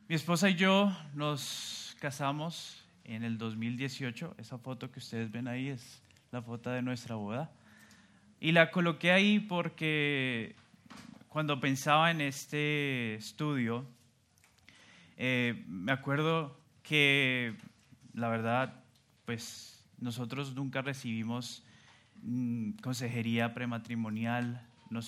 Mi esposa y yo nos casamos en el 2018. Esa foto que ustedes ven ahí es la foto de nuestra boda. Y la coloqué ahí porque cuando pensaba en este estudio, me acuerdo que la verdad, pues nosotros nunca recibimos consejería prematrimonial.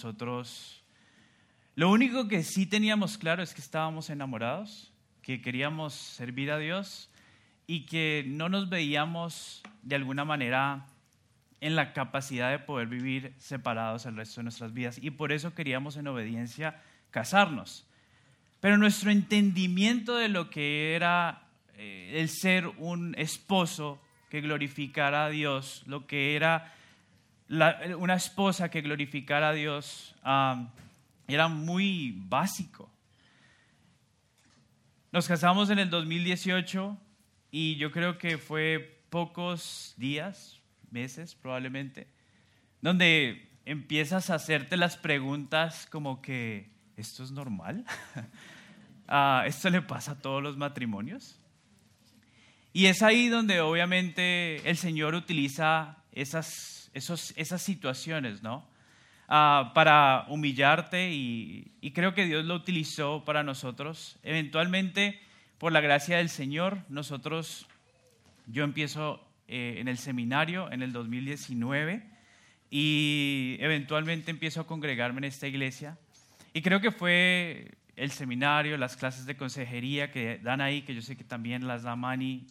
Lo único que sí teníamos claro es que estábamos enamorados, que queríamos servir a Dios y que no nos veíamos de alguna manera en la capacidad de poder vivir separados el resto de nuestras vidas. Y por eso queríamos en obediencia casarnos. Pero nuestro entendimiento de lo que era el ser un esposo que glorificara a Dios, lo que era una esposa que glorificara a Dios, era muy básico. Nos casamos en el 2018 y yo creo que fue pocos días, meses probablemente, donde empiezas a hacerte las preguntas como que, ¿esto es normal? ¿Esto le pasa a todos los matrimonios? Y es ahí donde obviamente el Señor utiliza esas situaciones, ¿no? Para humillarte y creo que Dios lo utilizó para nosotros. Eventualmente, por la gracia del Señor, yo empiezo en el seminario en el 2019 y eventualmente empiezo a congregarme en esta iglesia. Y creo que fue el seminario, las clases de consejería que dan ahí, que yo sé que también las da Manny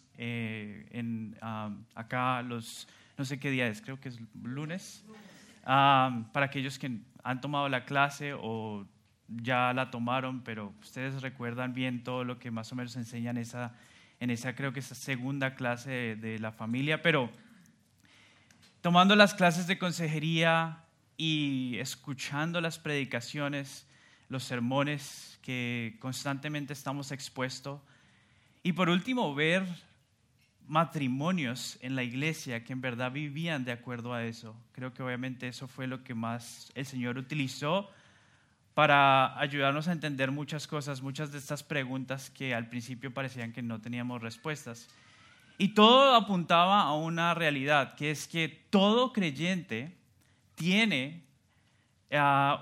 acá no sé qué día es, creo que es lunes. Para aquellos que han tomado la clase o ya la tomaron, pero ustedes recuerdan bien todo lo que más o menos enseñan en esa creo que esa segunda clase de la familia, pero tomando las clases de consejería y escuchando las predicaciones, los sermones que constantemente estamos expuestos, y por último ver matrimonios en la iglesia que en verdad vivían de acuerdo a eso. Creo que obviamente eso fue lo que más el Señor utilizó para ayudarnos a entender muchas cosas, muchas de estas preguntas que al principio parecían que no teníamos respuestas. Y todo apuntaba a una realidad, que es que todo creyente tiene a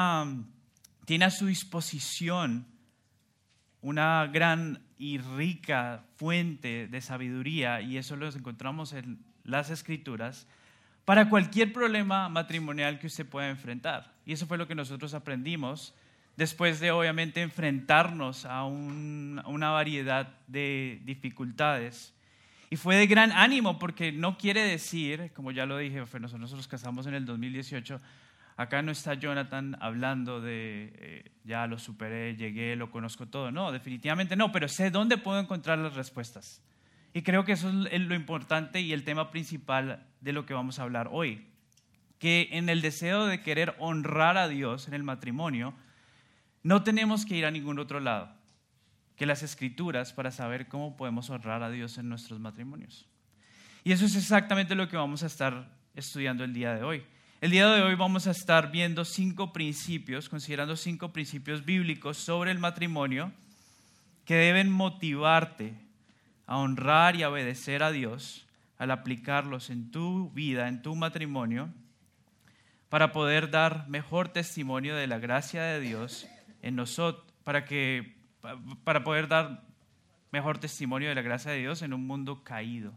su disposición una gran y rica fuente de sabiduría, y eso lo encontramos en las Escrituras, para cualquier problema matrimonial que usted pueda enfrentar. Y eso fue lo que nosotros aprendimos después de obviamente enfrentarnos a una variedad de dificultades. Y fue de gran ánimo porque no quiere decir, como ya lo dije, nosotros nos casamos en el 2018, acá no está Jonathan hablando de ya lo superé, llegué, lo conozco todo. No, definitivamente no, pero sé dónde puedo encontrar las respuestas. Y creo que eso es lo importante y el tema principal de lo que vamos a hablar hoy. Que en el deseo de querer honrar a Dios en el matrimonio, no tenemos que ir a ningún otro lado que las Escrituras para saber cómo podemos honrar a Dios en nuestros matrimonios. Y eso es exactamente lo que vamos a estar estudiando el día de hoy. El día de hoy vamos a estar viendo considerando 5 principios bíblicos sobre el matrimonio que deben motivarte a honrar y a obedecer a Dios al aplicarlos en tu vida, en tu matrimonio, para poder dar mejor testimonio de la gracia de Dios en nosotros, para poder dar mejor testimonio de la gracia de Dios en un mundo caído.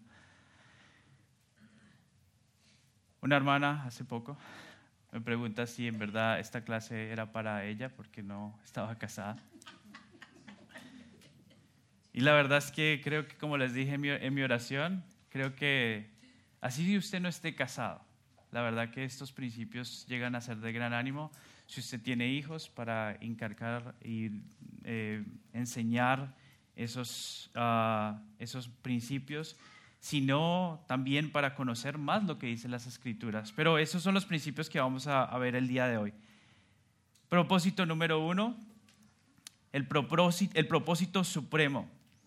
Una hermana hace poco me pregunta si en verdad esta clase era para ella porque no estaba casada. Y la verdad es que creo que, como les dije en mi oración, creo que así usted no esté casado, la verdad que estos principios llegan a ser de gran ánimo si usted tiene hijos, para inculcar y enseñar esos principios, sino también para conocer más lo que dicen las Escrituras. Pero esos son los principios que vamos a ver el día de hoy. Propósito número 1, el propósito supremo.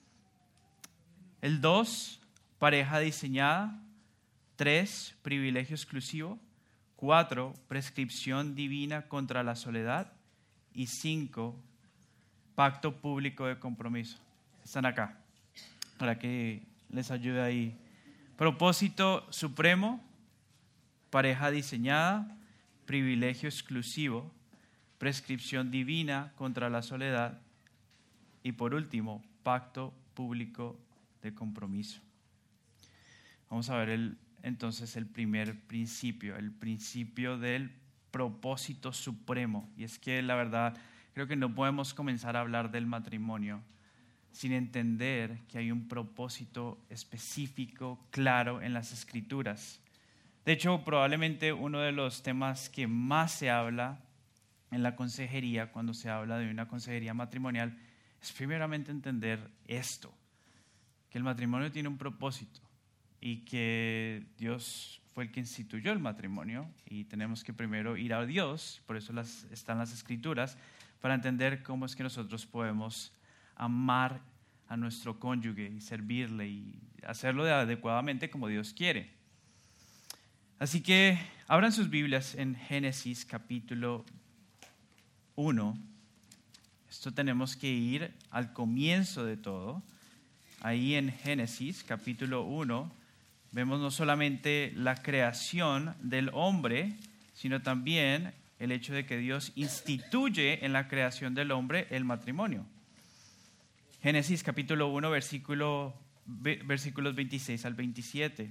El 2, pareja diseñada. 3, privilegio exclusivo. 4, prescripción divina contra la soledad. Y 5, pacto público de compromiso. Están acá, para que les ayude ahí. Propósito supremo, pareja diseñada, privilegio exclusivo, prescripción divina contra la soledad y por último, pacto público de compromiso. Vamos a ver entonces el primer principio, el principio del propósito supremo. Y es que la verdad creo que no podemos comenzar a hablar del matrimonio sin entender que hay un propósito específico, claro en las Escrituras. De hecho, probablemente uno de los temas que más se habla en la consejería, cuando se habla de una consejería matrimonial, es primeramente entender esto, que el matrimonio tiene un propósito y que Dios fue el que instituyó el matrimonio y tenemos que primero ir a Dios, por eso están las Escrituras, para entender cómo es que nosotros podemos amar a nuestro cónyuge y servirle y hacerlo adecuadamente como Dios quiere. Así que abran sus Biblias en Génesis capítulo 1. Esto tenemos que ir al comienzo de todo. Ahí en Génesis capítulo 1 vemos no solamente la creación del hombre, sino también el hecho de que Dios instituye en la creación del hombre el matrimonio. Génesis capítulo 1, versículos 26 al 27.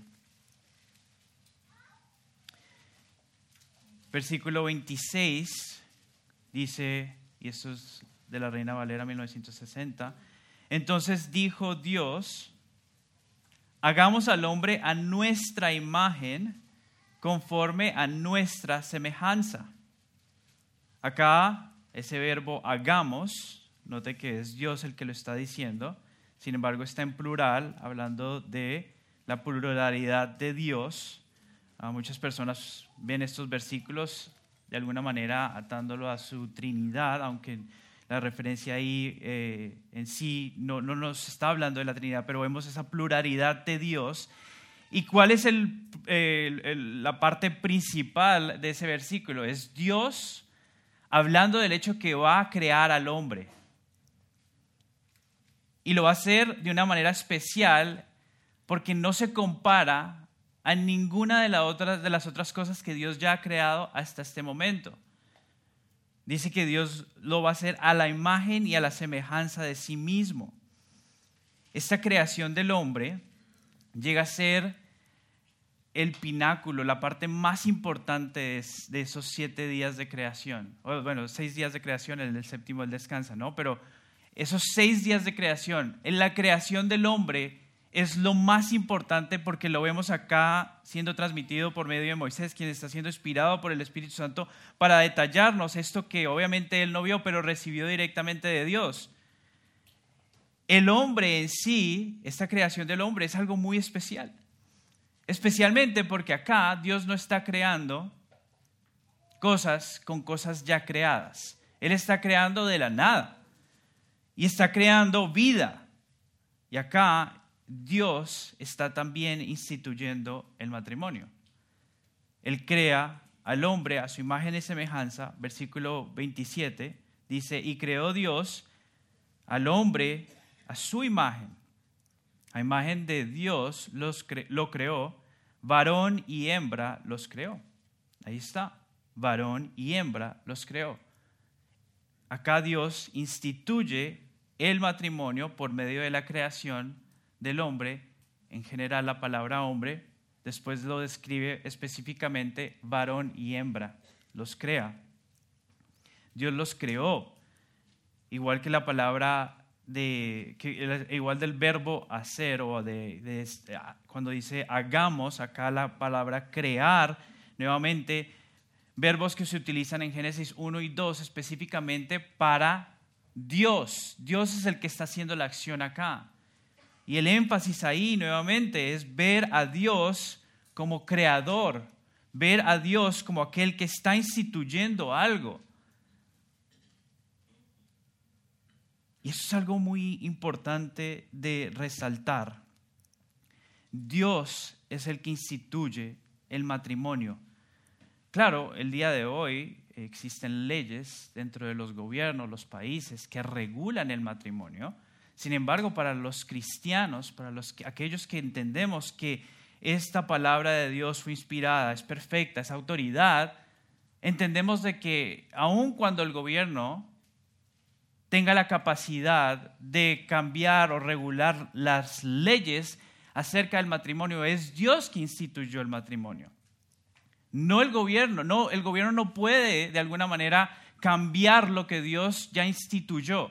Versículo 26 dice, y esto es de la Reina Valera 1960, entonces dijo Dios, hagamos al hombre a nuestra imagen, conforme a nuestra semejanza. Acá ese verbo hagamos, note que es Dios el que lo está diciendo, sin embargo está en plural, hablando de la pluralidad de Dios. Muchas personas ven estos versículos de alguna manera atándolo a su Trinidad, aunque la referencia ahí en sí no nos está hablando de la Trinidad, pero vemos esa pluralidad de Dios. ¿Y cuál es la parte principal de ese versículo? Es Dios hablando del hecho que va a crear al hombre. Y lo va a hacer de una manera especial porque no se compara a ninguna de las otras cosas que Dios ya ha creado hasta este momento. Dice que Dios lo va a hacer a la imagen y a la semejanza de sí mismo. Esta creación del hombre llega a ser el pináculo, la parte más importante de esos 7 días de creación. Bueno, 6 días de creación, el séptimo él descansa, ¿no? Pero esos 6 días de creación, en la creación del hombre es lo más importante porque lo vemos acá siendo transmitido por medio de Moisés, quien está siendo inspirado por el Espíritu Santo para detallarnos esto que obviamente él no vio, pero recibió directamente de Dios. El hombre en sí, esta creación del hombre es algo muy especial. Especialmente porque acá Dios no está creando cosas con cosas ya creadas. Él está creando de la nada y está creando vida. Y acá Dios está también instituyendo el matrimonio. Él crea al hombre a su imagen y semejanza. Versículo 27 dice, y creó Dios al hombre a su imagen. A imagen de Dios lo creó, varón y hembra los creó. Ahí está, varón y hembra los creó. Acá Dios instituye el matrimonio por medio de la creación del hombre. En general la palabra hombre, después lo describe específicamente varón y hembra, los crea. Dios los creó, igual que la palabra igual del verbo hacer o cuando dice hagamos, acá la palabra crear, nuevamente verbos que se utilizan en Génesis 1 y 2 específicamente para Dios. Dios es el que está haciendo la acción acá. Y el énfasis ahí nuevamente es ver a Dios como creador, ver a Dios como aquel que está instituyendo algo. Y eso es algo muy importante de resaltar. Dios es el que instituye el matrimonio. Claro, el día de hoy existen leyes dentro de los gobiernos, los países que regulan el matrimonio. Sin embargo, para los cristianos, para aquellos que entendemos que esta palabra de Dios fue inspirada, es perfecta, es autoridad, entendemos de que aun cuando el gobierno tenga la capacidad de cambiar o regular las leyes acerca del matrimonio, es Dios que instituyó el matrimonio. No el gobierno. No, el gobierno no puede de alguna manera cambiar lo que Dios ya instituyó.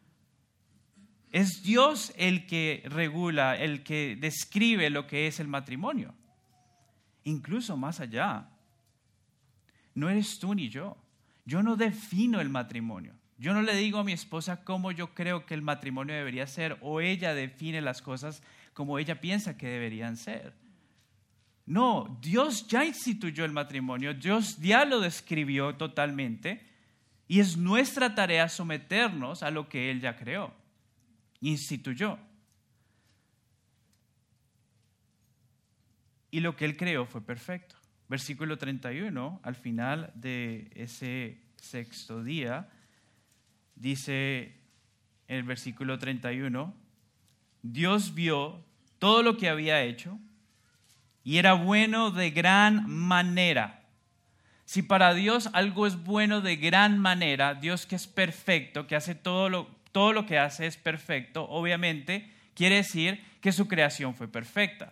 Es Dios el que regula, el que describe lo que es el matrimonio. Incluso más allá, no eres tú ni yo. Yo no defino el matrimonio. Yo no le digo a mi esposa cómo yo creo que el matrimonio debería ser, o ella define las cosas como ella piensa que deberían ser. No, Dios ya instituyó el matrimonio, Dios ya lo describió totalmente, y es nuestra tarea someternos a lo que Él ya creó, instituyó. Y lo que Él creó fue perfecto. Versículo 31, al final de ese sexto día, dice en el versículo 31, Dios vio todo lo que había hecho y era bueno de gran manera. Si para Dios algo es bueno de gran manera, Dios que es perfecto, que hace todo lo que hace es perfecto, obviamente quiere decir que su creación fue perfecta.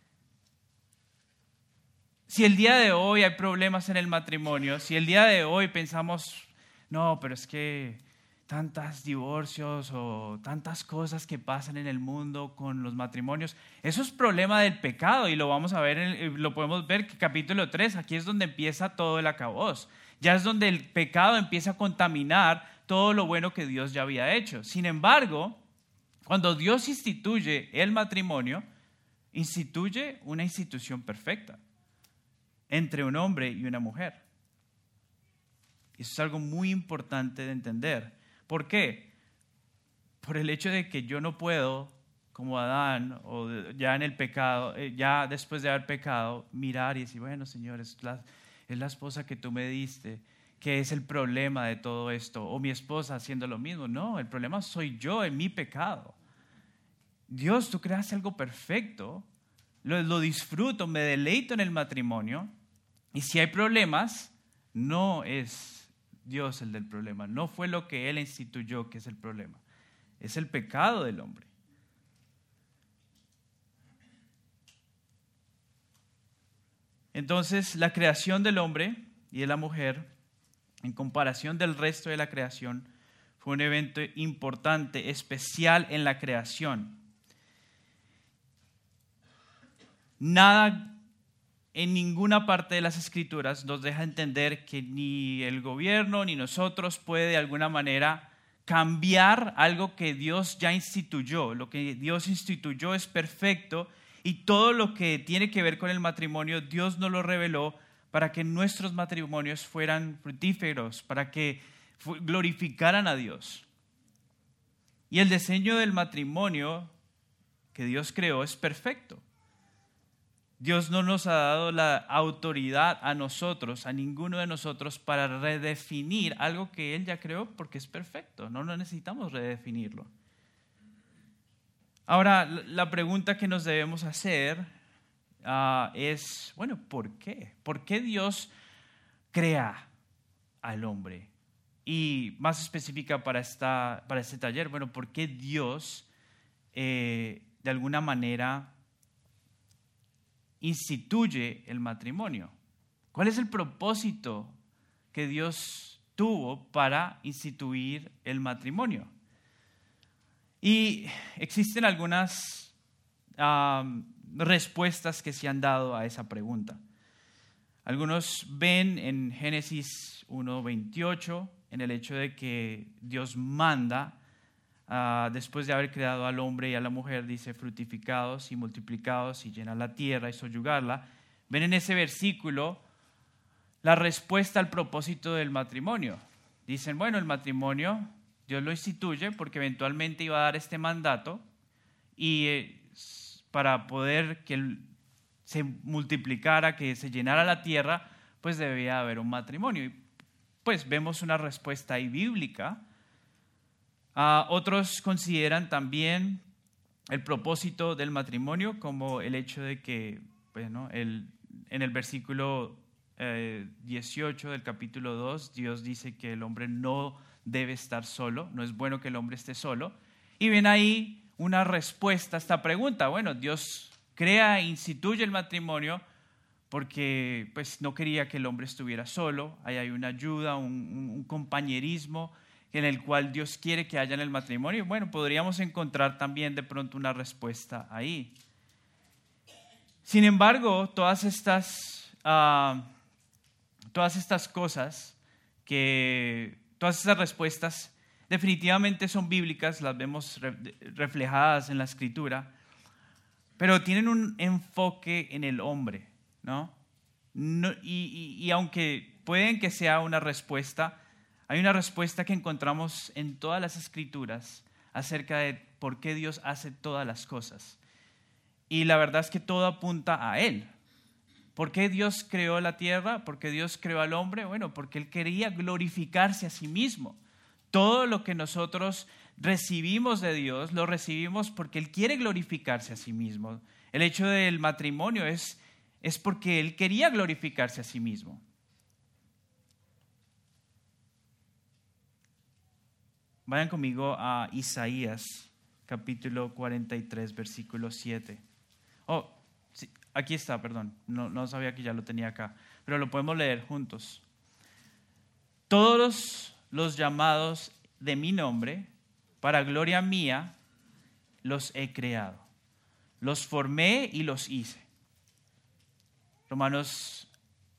Si el día de hoy hay problemas en el matrimonio, si el día de hoy pensamos, no, pero es que tantos divorcios o tantas cosas que pasan en el mundo con los matrimonios, eso es problema del pecado y lo vamos a ver, lo podemos ver que capítulo 3, aquí es donde empieza todo el acabós. Ya es donde el pecado empieza a contaminar todo lo bueno que Dios ya había hecho. Sin embargo, cuando Dios instituye el matrimonio, instituye una institución perfecta entre un hombre y una mujer. Eso es algo muy importante de entender. ¿Por qué? Por el hecho de que yo no puedo, como Adán, o ya en el pecado, ya después de haber pecado, mirar y decir, bueno, Señor, es la esposa que tú me diste, que es el problema de todo esto, o mi esposa haciendo lo mismo. No, el problema soy yo en mi pecado. Dios, tú creaste algo perfecto, lo disfruto, me deleito en el matrimonio, y si hay problemas, no es Dios el del problema, no fue lo que Él instituyó que es el problema, es el pecado del hombre. Entonces, la creación del hombre y de la mujer, en comparación del resto de la creación, fue un evento importante, especial en la creación. Nada en ninguna parte de las Escrituras nos deja entender que ni el gobierno ni nosotros puede de alguna manera cambiar algo que Dios ya instituyó. Lo que Dios instituyó es perfecto y todo lo que tiene que ver con el matrimonio, Dios nos lo reveló para que nuestros matrimonios fueran fructíferos, para que glorificaran a Dios. Y el diseño del matrimonio que Dios creó es perfecto. Dios no nos ha dado la autoridad a nosotros, a ninguno de nosotros, para redefinir algo que Él ya creó porque es perfecto. No necesitamos redefinirlo. Ahora, la pregunta que nos debemos hacer es, bueno, ¿por qué? ¿Por qué Dios crea al hombre? Y más específica para este taller, bueno, ¿por qué Dios de alguna manera instituye el matrimonio? ¿Cuál es el propósito que Dios tuvo para instituir el matrimonio? Y existen algunas respuestas que se han dado a esa pregunta. Algunos ven en Génesis 1:28 en el hecho de que Dios manda, después de haber creado al hombre y a la mujer, dice, fructificados y multiplicados y llenad la tierra y soyugarla. Ven en ese versículo la respuesta al propósito del matrimonio. Dicen, bueno, el matrimonio Dios lo instituye porque eventualmente iba a dar este mandato y para poder que se multiplicara, que se llenara la tierra, pues debía haber un matrimonio. Y pues vemos una respuesta ahí bíblica. Otros consideran también el propósito del matrimonio como el hecho de que, bueno, en el versículo 18 del capítulo 2, Dios dice que el hombre no debe estar solo, no es bueno que el hombre esté solo. Y ven ahí una respuesta a esta pregunta. Bueno, Dios crea e instituye el matrimonio porque pues, no quería que el hombre estuviera solo. Ahí hay una ayuda, un compañerismo en el cual Dios quiere que haya en el matrimonio. Bueno, podríamos encontrar también de pronto una respuesta ahí. Sin embargo, todas estas cosas, todas estas respuestas definitivamente son bíblicas, las vemos reflejadas en la Escritura, pero tienen un enfoque en el hombre, ¿no? Y aunque pueden que sea una respuesta, hay una respuesta que encontramos en todas las Escrituras acerca de por qué Dios hace todas las cosas. Y la verdad es que todo apunta a Él. ¿Por qué Dios creó la tierra? ¿Por qué Dios creó al hombre? Bueno, porque Él quería glorificarse a sí mismo. Todo lo que nosotros recibimos de Dios, lo recibimos porque Él quiere glorificarse a sí mismo. El hecho del matrimonio es porque Él quería glorificarse a sí mismo. Vayan conmigo a Isaías, capítulo 43, versículo 7. Oh, sí, aquí está, perdón. No sabía que ya lo tenía acá, pero lo podemos leer juntos. Todos los llamados de mi nombre, para gloria mía, los he creado. Los formé y los hice. Romanos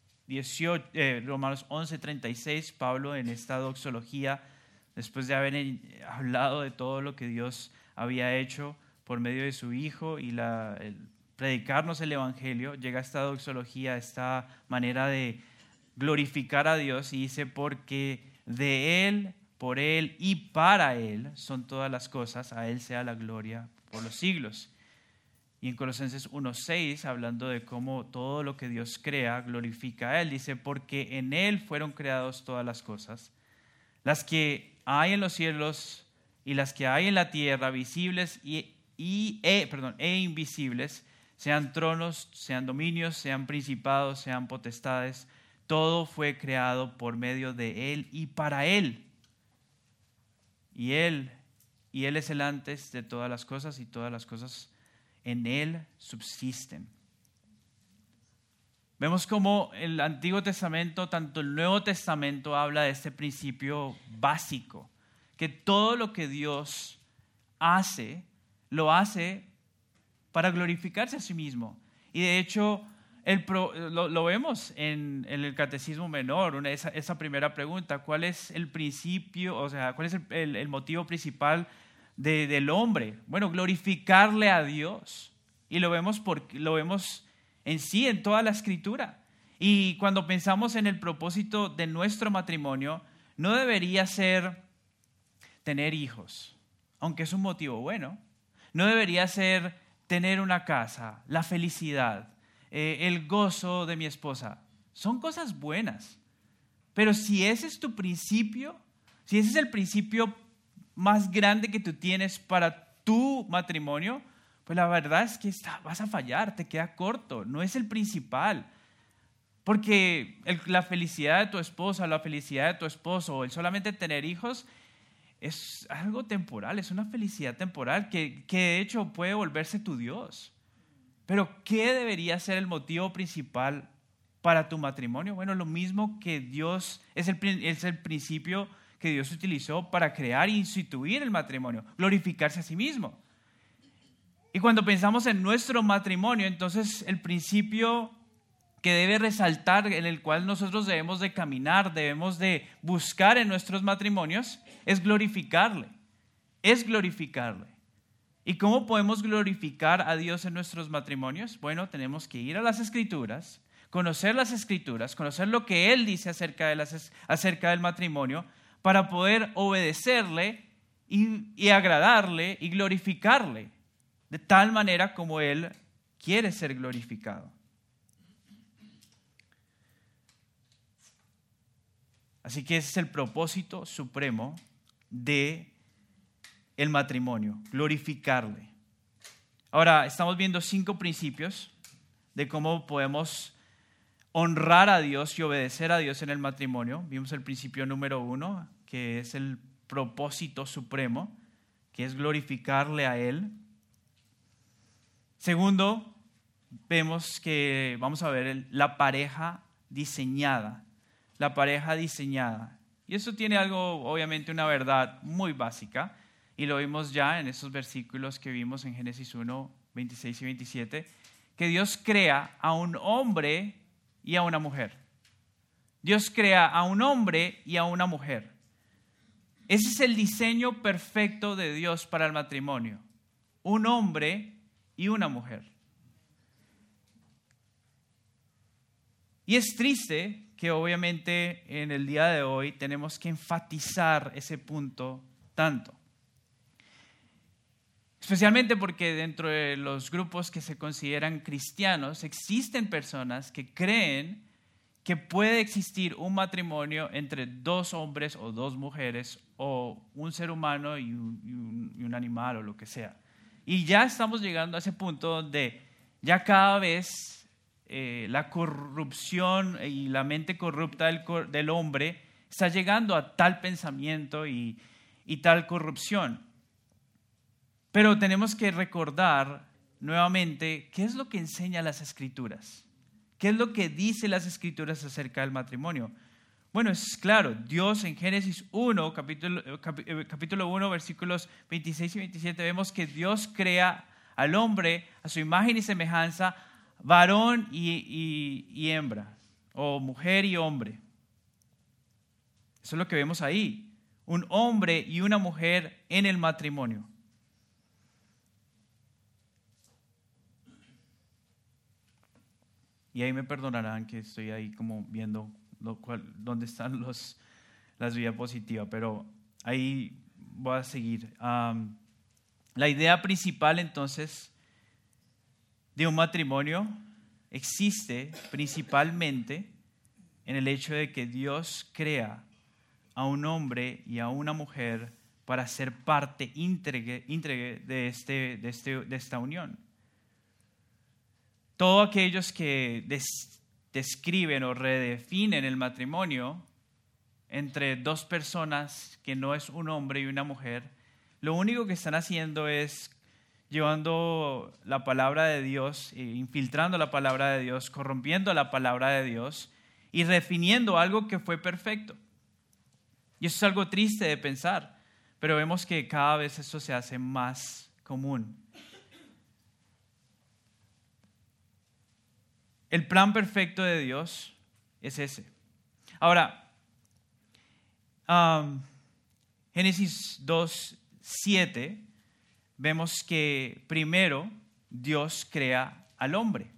11:36, Pablo en esta doxología, después de haber hablado de todo lo que Dios había hecho por medio de su Hijo y predicarnos el Evangelio, llega a esta doxología, esta manera de glorificar a Dios y dice, porque de Él, por Él y para Él son todas las cosas, a Él sea la gloria por los siglos. Y en Colosenses 1:6, hablando de cómo todo lo que Dios crea glorifica a Él, dice, porque en Él fueron creadas todas las cosas, las que hay en los cielos y las que hay en la tierra, visibles e invisibles, sean tronos, sean dominios, sean principados, sean potestades, todo fue creado por medio de Él y para Él. Y Él es el antes de todas las cosas y todas las cosas en Él subsisten. Vemos como el Antiguo Testamento, tanto el Nuevo Testamento, habla de este principio básico, que todo lo que Dios hace, lo hace para glorificarse a sí mismo. Y de hecho, lo vemos en el Catecismo Menor, esa primera pregunta, ¿cuál es el principio, o sea, cuál es el motivo principal del hombre? Bueno, glorificarle a Dios. Y lo vemos en sí, en toda la Escritura. Y cuando pensamos en el propósito de nuestro matrimonio, no debería ser tener hijos, aunque es un motivo bueno. No debería ser tener una casa, la felicidad, el gozo de mi esposa. Son cosas buenas. Pero si ese es tu principio, si ese es el principio más grande que tú tienes para tu matrimonio, pues la verdad es que vas a fallar, te queda corto, no es el principal. Porque la felicidad de tu esposa, la felicidad de tu esposo, o el solamente tener hijos, es algo temporal, es una felicidad temporal que de hecho puede volverse tu Dios. Pero ¿qué debería ser el motivo principal para tu matrimonio? Bueno, lo mismo que Dios, es el principio que Dios utilizó para crear e instituir el matrimonio, glorificarse a sí mismo. Y cuando pensamos en nuestro matrimonio, entonces el principio que debe resaltar, en el cual nosotros debemos de caminar, debemos de buscar en nuestros matrimonios, es glorificarle. Es glorificarle. ¿Y cómo podemos glorificar a Dios en nuestros matrimonios? Bueno, tenemos que ir a las Escrituras, conocer lo que Él dice acerca del matrimonio, para poder obedecerle y agradarle y glorificarle, de tal manera como Él quiere ser glorificado. Así que ese es el propósito supremo de el matrimonio, glorificarle. Ahora, estamos viendo 5 principios de cómo podemos honrar a Dios y obedecer a Dios en el matrimonio. Vimos el principio número 1, que es el propósito supremo, que es glorificarle a Él. Segundo, vamos a ver la pareja diseñada. La pareja diseñada. Y eso tiene algo, obviamente, una verdad muy básica. Y lo vimos ya en esos versículos que vimos en Génesis 1, 26 y 27, que Dios crea a un hombre y a una mujer. Dios crea a un hombre y a una mujer. Ese es el diseño perfecto de Dios para el matrimonio. Un hombre y una mujer. Y es triste que obviamente en el día de hoy tenemos que enfatizar ese punto tanto. Especialmente porque dentro de los grupos que se consideran cristianos existen personas que creen que puede existir un matrimonio entre 2 hombres o 2 mujeres o un ser humano y un animal o lo que sea. Y ya estamos llegando a ese punto donde ya cada vez la corrupción y la mente corrupta del hombre está llegando a tal pensamiento y tal corrupción. Pero tenemos que recordar nuevamente qué es lo que enseñan las Escrituras. ¿Qué es lo que dicen las Escrituras acerca del matrimonio? Bueno, es claro, Dios en Génesis 1, capítulo 1, versículos 26 y 27, vemos que Dios crea al hombre a su imagen y semejanza, varón y hembra, o mujer y hombre. Eso es lo que vemos ahí, un hombre y una mujer en el matrimonio. Y ahí me perdonarán que estoy ahí como viendo dónde están las diapositivas, pero ahí voy a seguir. La idea principal entonces de un matrimonio existe principalmente en el hecho de que Dios crea a un hombre y a una mujer para ser parte íntegra de esta unión. Todos aquellos que describen o redefinen el matrimonio entre 2 personas que no es un hombre y una mujer, lo único que están haciendo es llevando la palabra de Dios, infiltrando la palabra de Dios, corrompiendo la palabra de Dios y redefiniendo algo que fue perfecto. Y eso es algo triste de pensar, pero vemos que cada vez esto se hace más común. El plan perfecto de Dios es ese. Ahora, Génesis 2:7, vemos que primero Dios crea al hombre.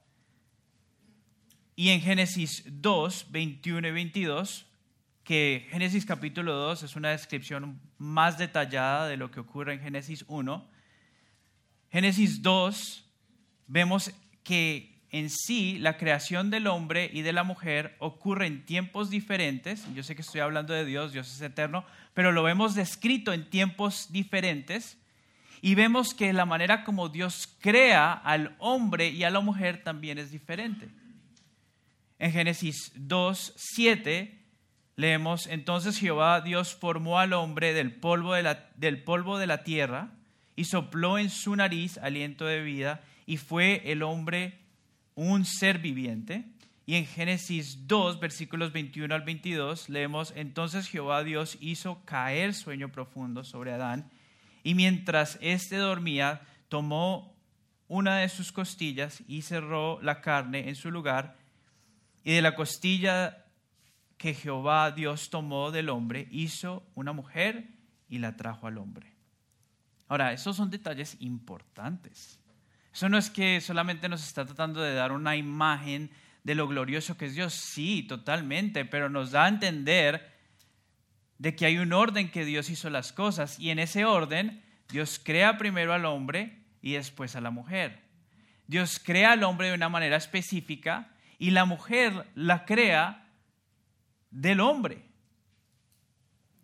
Y en Génesis 2:21 y 22, que Génesis capítulo 2 es una descripción más detallada de lo que ocurre en Génesis 1. Génesis 2, vemos que en sí, la creación del hombre y de la mujer ocurre en tiempos diferentes. Yo sé que estoy hablando de Dios, Dios es eterno, pero lo vemos descrito en tiempos diferentes. Y vemos que la manera como Dios crea al hombre y a la mujer también es diferente. En Génesis 2:7 leemos: entonces Jehová Dios formó al hombre del polvo de la tierra y sopló en su nariz aliento de vida, y fue el hombre un ser viviente. Y en Génesis 2, versículos 21 al 22, leemos: entonces Jehová Dios hizo caer sueño profundo sobre Adán, y mientras éste dormía, tomó una de sus costillas y cerró la carne en su lugar, y de la costilla que Jehová Dios tomó del hombre, hizo una mujer y la trajo al hombre. Ahora, esos son detalles importantes. Eso no es que solamente nos está tratando de dar una imagen de lo glorioso que es Dios. Sí, totalmente, pero nos da a entender de que hay un orden que Dios hizo las cosas, y en ese orden Dios crea primero al hombre y después a la mujer. Dios crea al hombre de una manera específica y la mujer la crea del hombre.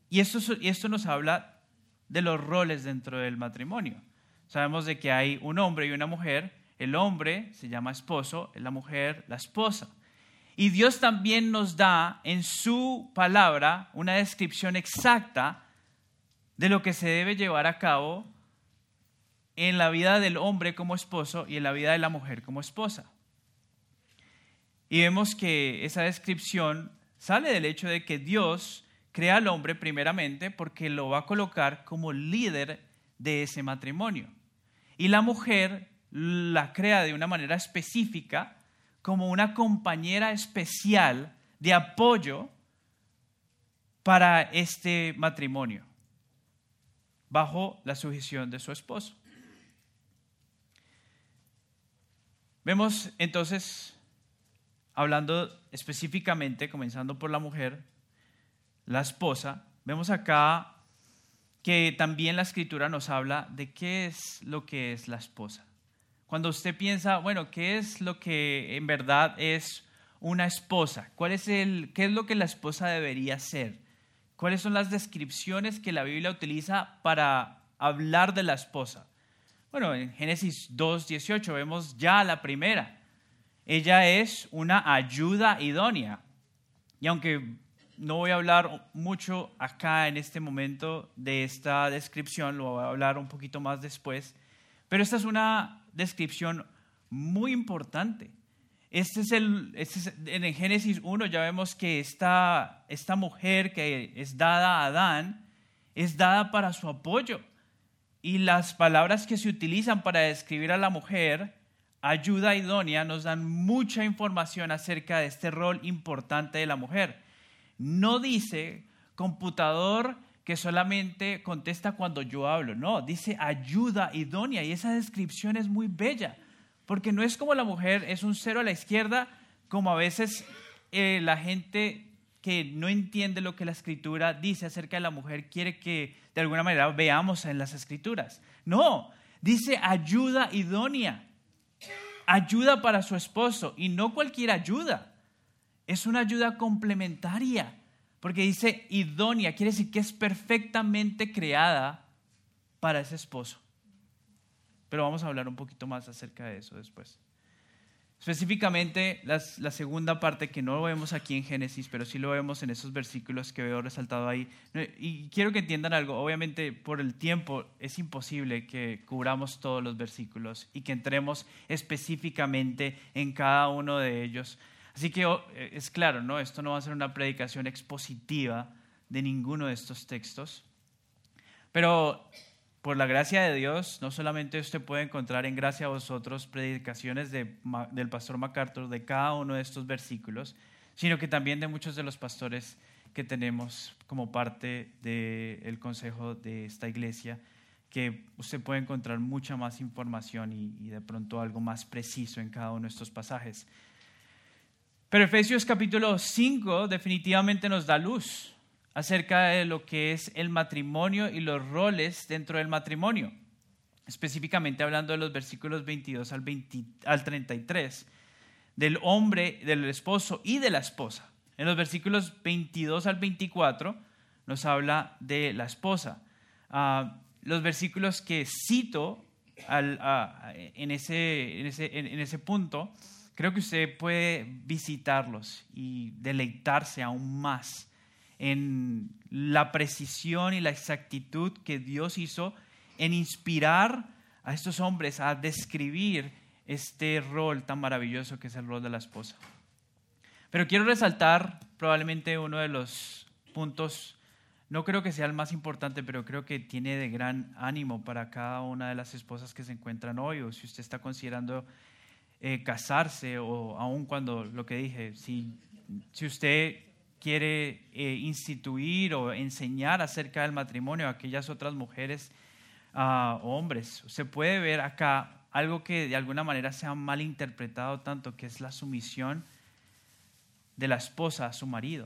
Y esto nos habla de los roles dentro del matrimonio. Sabemos de que hay un hombre y una mujer. El hombre se llama esposo, la mujer la esposa. Y Dios también nos da en su palabra una descripción exacta de lo que se debe llevar a cabo en la vida del hombre como esposo y en la vida de la mujer como esposa. Y vemos que esa descripción sale del hecho de que Dios crea al hombre primeramente porque lo va a colocar como líder de ese matrimonio. Y la mujer la crea de una manera específica como una compañera especial de apoyo para este matrimonio, bajo la sujeción de su esposo. Vemos entonces, hablando específicamente, comenzando por la mujer, la esposa, vemos acá que también la Escritura nos habla de qué es lo que es la esposa. Cuando usted piensa, bueno, ¿qué es lo que en verdad es una esposa? ¿Qué es lo que la esposa debería ser? ¿Cuáles son las descripciones que la Biblia utiliza para hablar de la esposa? Bueno, en Génesis 2:18 vemos ya la primera. Ella es una ayuda idónea. Y aunque no voy a hablar mucho acá en este momento de esta descripción, lo voy a hablar un poquito más después, pero esta es una descripción muy importante. En Génesis 1 ya vemos que esta mujer que es dada a Adán es dada para su apoyo. Y las palabras que se utilizan para describir a la mujer, ayuda idónea, nos dan mucha información acerca de este rol importante de la mujer. No dice computador que solamente contesta cuando yo hablo. No, dice ayuda idónea. Y esa descripción es muy bella. Porque no es como la mujer es un cero a la izquierda, como a veces la gente que no entiende lo que la Escritura dice acerca de la mujer quiere que de alguna manera veamos en las Escrituras. No, dice ayuda idónea. Ayuda para su esposo. Y no cualquier ayuda. Es una ayuda complementaria. Porque dice idónea, quiere decir que es perfectamente creada para ese esposo. Pero vamos a hablar un poquito más acerca de eso después. Específicamente, la segunda parte que no lo vemos aquí en Génesis, pero sí lo vemos en esos versículos que veo resaltado ahí. Y quiero que entiendan algo. Obviamente, por el tiempo, es imposible que cubramos todos los versículos y que entremos específicamente en cada uno de ellos. Así que es claro, ¿no? Esto no va a ser una predicación expositiva de ninguno de estos textos. Pero por la gracia de Dios, no solamente usted puede encontrar en Gracia a Vosotros predicaciones del pastor MacArthur de cada uno de estos versículos, sino que también de muchos de los pastores que tenemos como parte del consejo de esta iglesia, que usted puede encontrar mucha más información y de pronto algo más preciso en cada uno de estos pasajes. Pero Efesios capítulo 5 definitivamente nos da luz acerca de lo que es el matrimonio y los roles dentro del matrimonio. Específicamente hablando de los versículos 22 al 33, del hombre, del esposo y de la esposa. En los versículos 22 al 24 nos habla de la esposa. Los versículos que cito en ese punto, creo que usted puede visitarlos y deleitarse aún más en la precisión y la exactitud que Dios hizo en inspirar a estos hombres a describir este rol tan maravilloso que es el rol de la esposa. Pero quiero resaltar probablemente uno de los puntos, no creo que sea el más importante, pero creo que tiene de gran ánimo para cada una de las esposas que se encuentran hoy, o si usted está considerando casarse, o aún cuando lo que dije, si usted quiere instituir o enseñar acerca del matrimonio a aquellas otras mujeres o hombres. Se puede ver acá algo que de alguna manera se ha malinterpretado tanto, que es la sumisión de la esposa a su marido.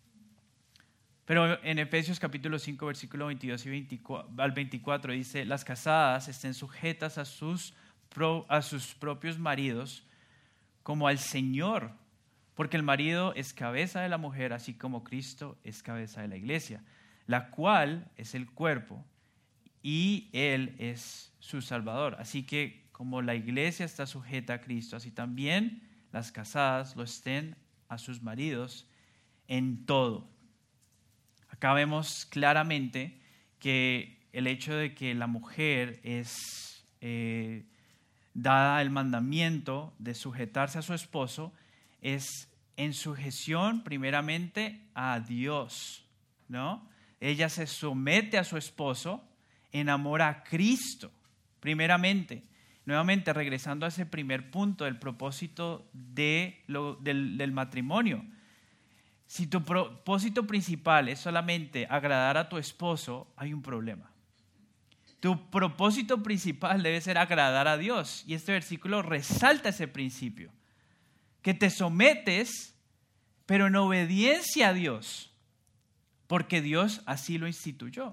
Pero en Efesios capítulo 5, versículo 22 al 24 dice: las casadas estén sujetas a sus propios maridos como al Señor, porque el marido es cabeza de la mujer, así como Cristo es cabeza de la iglesia. la cual es el cuerpo, y Él es su Salvador. Así que como la iglesia está sujeta a Cristo, así también las casadas lo estén a sus maridos en todo. Acá vemos claramente que el hecho de que la mujer es dada el mandamiento de sujetarse a su esposo es en sujeción primeramente a Dios, ¿no? Ella se somete a su esposo en amor a Cristo, primeramente. Nuevamente, regresando a ese primer punto del propósito del matrimonio. Si tu propósito principal es solamente agradar a tu esposo, hay un problema. Tu propósito principal debe ser agradar a Dios. Y este versículo resalta ese principio. Que te sometes, pero en obediencia a Dios, porque Dios así lo instituyó.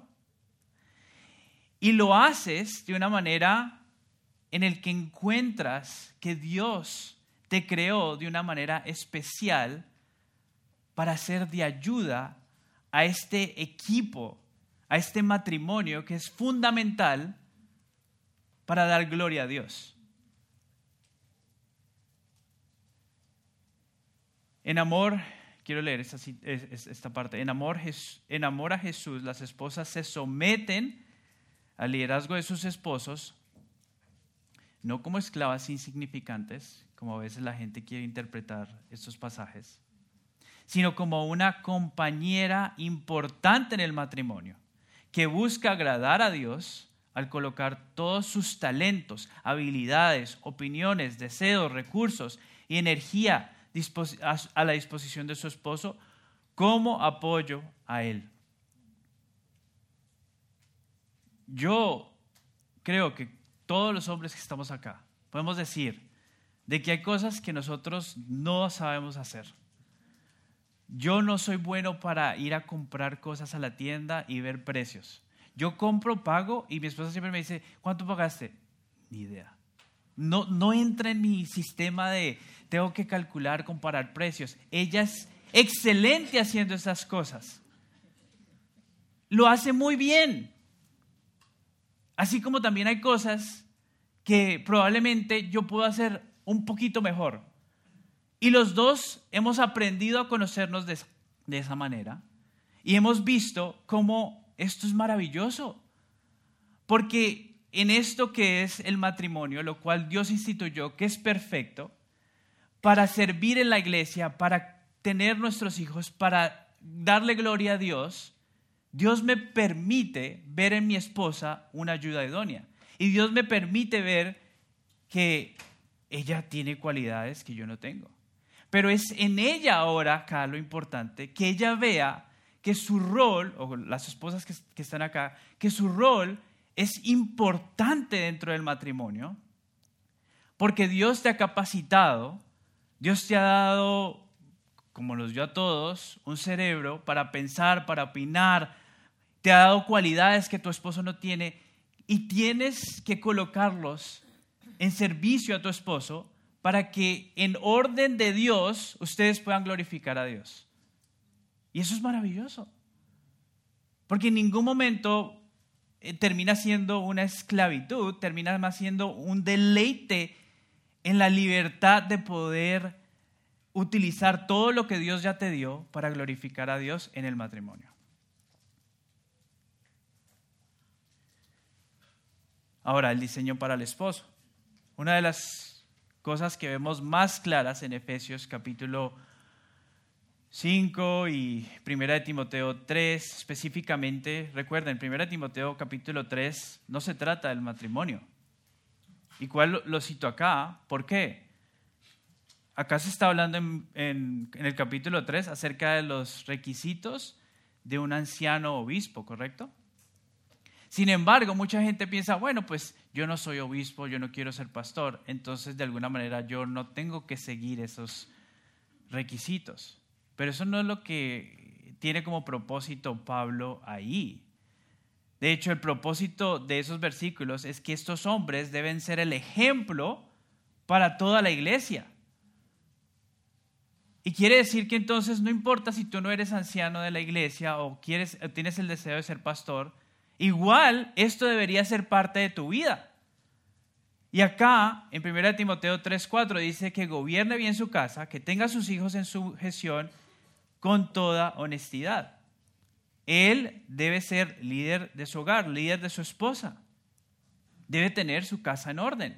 Y lo haces de una manera en el que encuentras que Dios te creó de una manera especial para ser de ayuda a este equipo, a este matrimonio que es fundamental para dar gloria a Dios. En amor, quiero leer esta parte, en amor a Jesús, las esposas se someten al liderazgo de sus esposos, no como esclavas insignificantes, como a veces la gente quiere interpretar estos pasajes, sino como una compañera importante en el matrimonio, que busca agradar a Dios al colocar todos sus talentos, habilidades, opiniones, deseos, recursos y energía a la disposición de su esposo como apoyo a él. Yo creo que todos los hombres que estamos acá podemos decir de que hay cosas que nosotros no sabemos hacer. Yo no soy bueno para ir a comprar cosas a la tienda y ver precios. Yo compro, pago y mi esposa siempre me dice, ¿cuánto pagaste? Ni idea. No entra en mi sistema de tengo que calcular, comparar precios. Ella es excelente haciendo esas cosas. Lo hace muy bien. Así como también hay cosas que probablemente yo puedo hacer un poquito mejor. Y los dos hemos aprendido a conocernos de esa manera. Y hemos visto cómo esto es maravilloso. Porque en esto que es el matrimonio, lo cual Dios instituyó, que es perfecto, para servir en la iglesia, para tener nuestros hijos, para darle gloria a Dios, Dios me permite ver en mi esposa una ayuda idónea. Y Dios me permite ver que ella tiene cualidades que yo no tengo. Pero es en ella ahora, acá lo importante, que ella vea que su rol, o las esposas que están acá, que su rol es importante dentro del matrimonio, porque Dios te ha capacitado, Dios te ha dado, como nos dio a todos, un cerebro para pensar, para opinar, te ha dado cualidades que tu esposo no tiene y tienes que colocarlos en servicio a tu esposo para que en orden de Dios ustedes puedan glorificar a Dios. Y eso es maravilloso, porque en ningún momento termina siendo una esclavitud, termina más siendo un deleite en la libertad de poder utilizar todo lo que Dios ya te dio para glorificar a Dios en el matrimonio. Ahora, el diseño para el esposo. Una de las cosas que vemos más claras en Efesios capítulo 5 y 1 Timoteo 3 específicamente, recuerden, 1 Timoteo capítulo 3 no se trata del matrimonio. ¿Y cuál lo cito acá? ¿Por qué? Acá se está hablando en el capítulo 3 acerca de los requisitos de un anciano obispo, ¿correcto? Sin embargo, mucha gente piensa, bueno, pues yo no soy obispo, yo no quiero ser pastor, entonces de alguna manera yo no tengo que seguir esos requisitos. Pero eso no es lo que tiene como propósito Pablo ahí. De hecho, el propósito de esos versículos es que estos hombres deben ser el ejemplo para toda la iglesia. Y quiere decir que entonces no importa si tú no eres anciano de la iglesia o tienes el deseo de ser pastor, igual esto debería ser parte de tu vida. Y acá, en 1 Timoteo 3:4, dice que gobierne bien su casa, que tenga a sus hijos en su gestión con toda honestidad. Él debe ser líder de su hogar, líder de su esposa. Debe tener su casa en orden.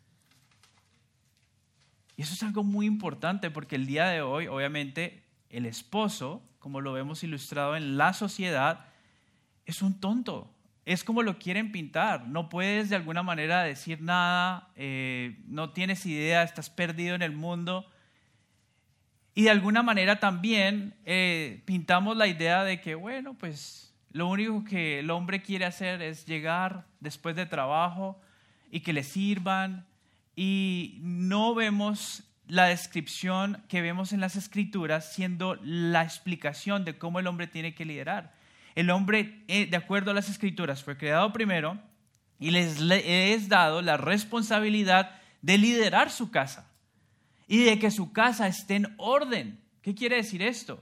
Y eso es algo muy importante porque el día de hoy, obviamente, el esposo, como lo vemos ilustrado en la sociedad, es un tonto. Es como lo quieren pintar. No puedes de alguna manera decir nada, no tienes idea, estás perdido en el mundo. Y de alguna manera también pintamos la idea de que, bueno, pues lo único que el hombre quiere hacer es llegar después de trabajo y que le sirvan. Y no vemos la descripción que vemos en las Escrituras siendo la explicación de cómo el hombre tiene que liderar. El hombre, de acuerdo a las Escrituras, fue creado primero y les es dado la responsabilidad de liderar su casa y de que su casa esté en orden. ¿Qué quiere decir esto?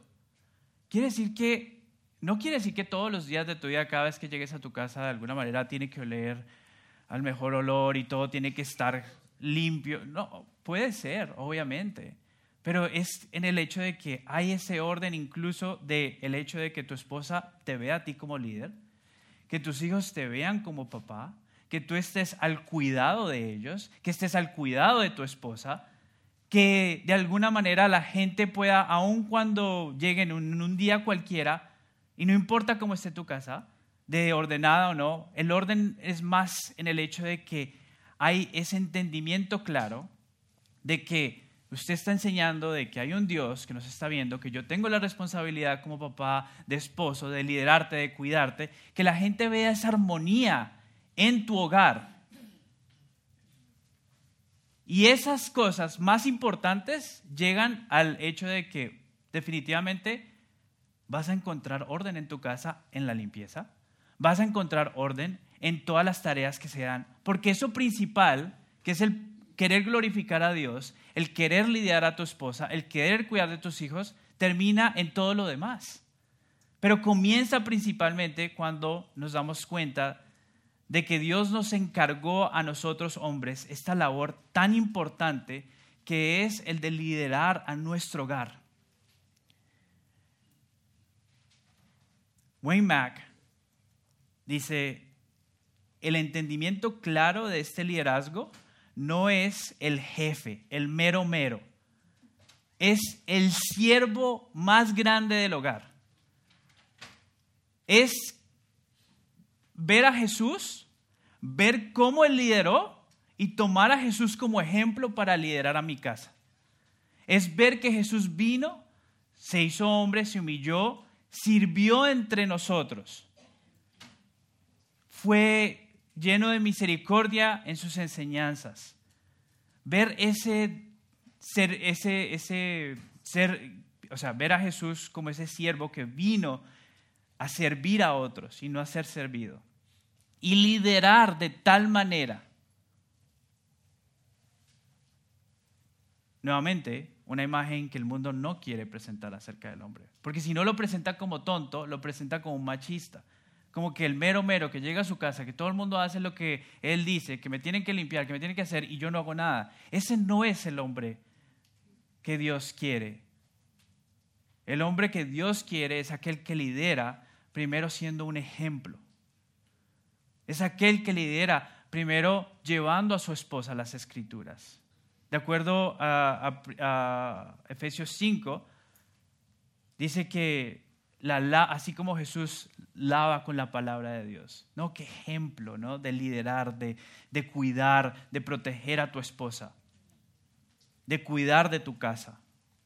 No quiere decir que todos los días de tu vida, cada vez que llegues a tu casa, de alguna manera tiene que oler al mejor olor y todo tiene que estar limpio. No, puede ser, obviamente. Pero es en el hecho de que hay ese orden, incluso del hecho de que tu esposa te vea a ti como líder, que tus hijos te vean como papá, que tú estés al cuidado de ellos, que estés al cuidado de tu esposa, que de alguna manera la gente pueda, aun cuando lleguen en un día cualquiera, y no importa cómo esté tu casa, de ordenada o no, el orden es más en el hecho de que hay ese entendimiento claro de que usted está enseñando de que hay un Dios que nos está viendo, que yo tengo la responsabilidad como papá, de esposo, de liderarte, de cuidarte, que la gente vea esa armonía en tu hogar. Y esas cosas más importantes llegan al hecho de que definitivamente vas a encontrar orden en tu casa, en la limpieza, vas a encontrar orden en todas las tareas que se dan, porque eso principal, que es el querer glorificar a Dios, el querer lidiar a tu esposa, el querer cuidar de tus hijos, termina en todo lo demás. Pero comienza principalmente cuando nos damos cuenta de que Dios nos encargó a nosotros hombres esta labor tan importante que es el de liderar a nuestro hogar. Wayne Mack dice, el entendimiento claro de este liderazgo no es el jefe, el mero mero. Es el siervo más grande del hogar. Es ver a Jesús, ver cómo Él lideró y tomar a Jesús como ejemplo para liderar a mi casa. Es ver que Jesús vino, se hizo hombre, se humilló, sirvió entre nosotros. Fue lleno de misericordia en sus enseñanzas. Ver ver a Jesús como ese siervo que vino a servir a otros y no a ser servido. Y liderar de tal manera. Nuevamente, una imagen que el mundo no quiere presentar acerca del hombre. Porque si no lo presenta como tonto, lo presenta como un machista. Como que el mero mero que llega a su casa, que todo el mundo hace lo que él dice, que me tienen que limpiar, que me tienen que hacer y yo no hago nada. Ese no es el hombre que Dios quiere. El hombre que Dios quiere es aquel que lidera primero siendo un ejemplo. Es aquel que lidera primero llevando a su esposa a las Escrituras. De acuerdo a Efesios 5, dice que así como Jesús lava con la palabra de Dios. ¿No? Qué ejemplo, ¿no? De liderar, de cuidar, de proteger a tu esposa, de cuidar de tu casa.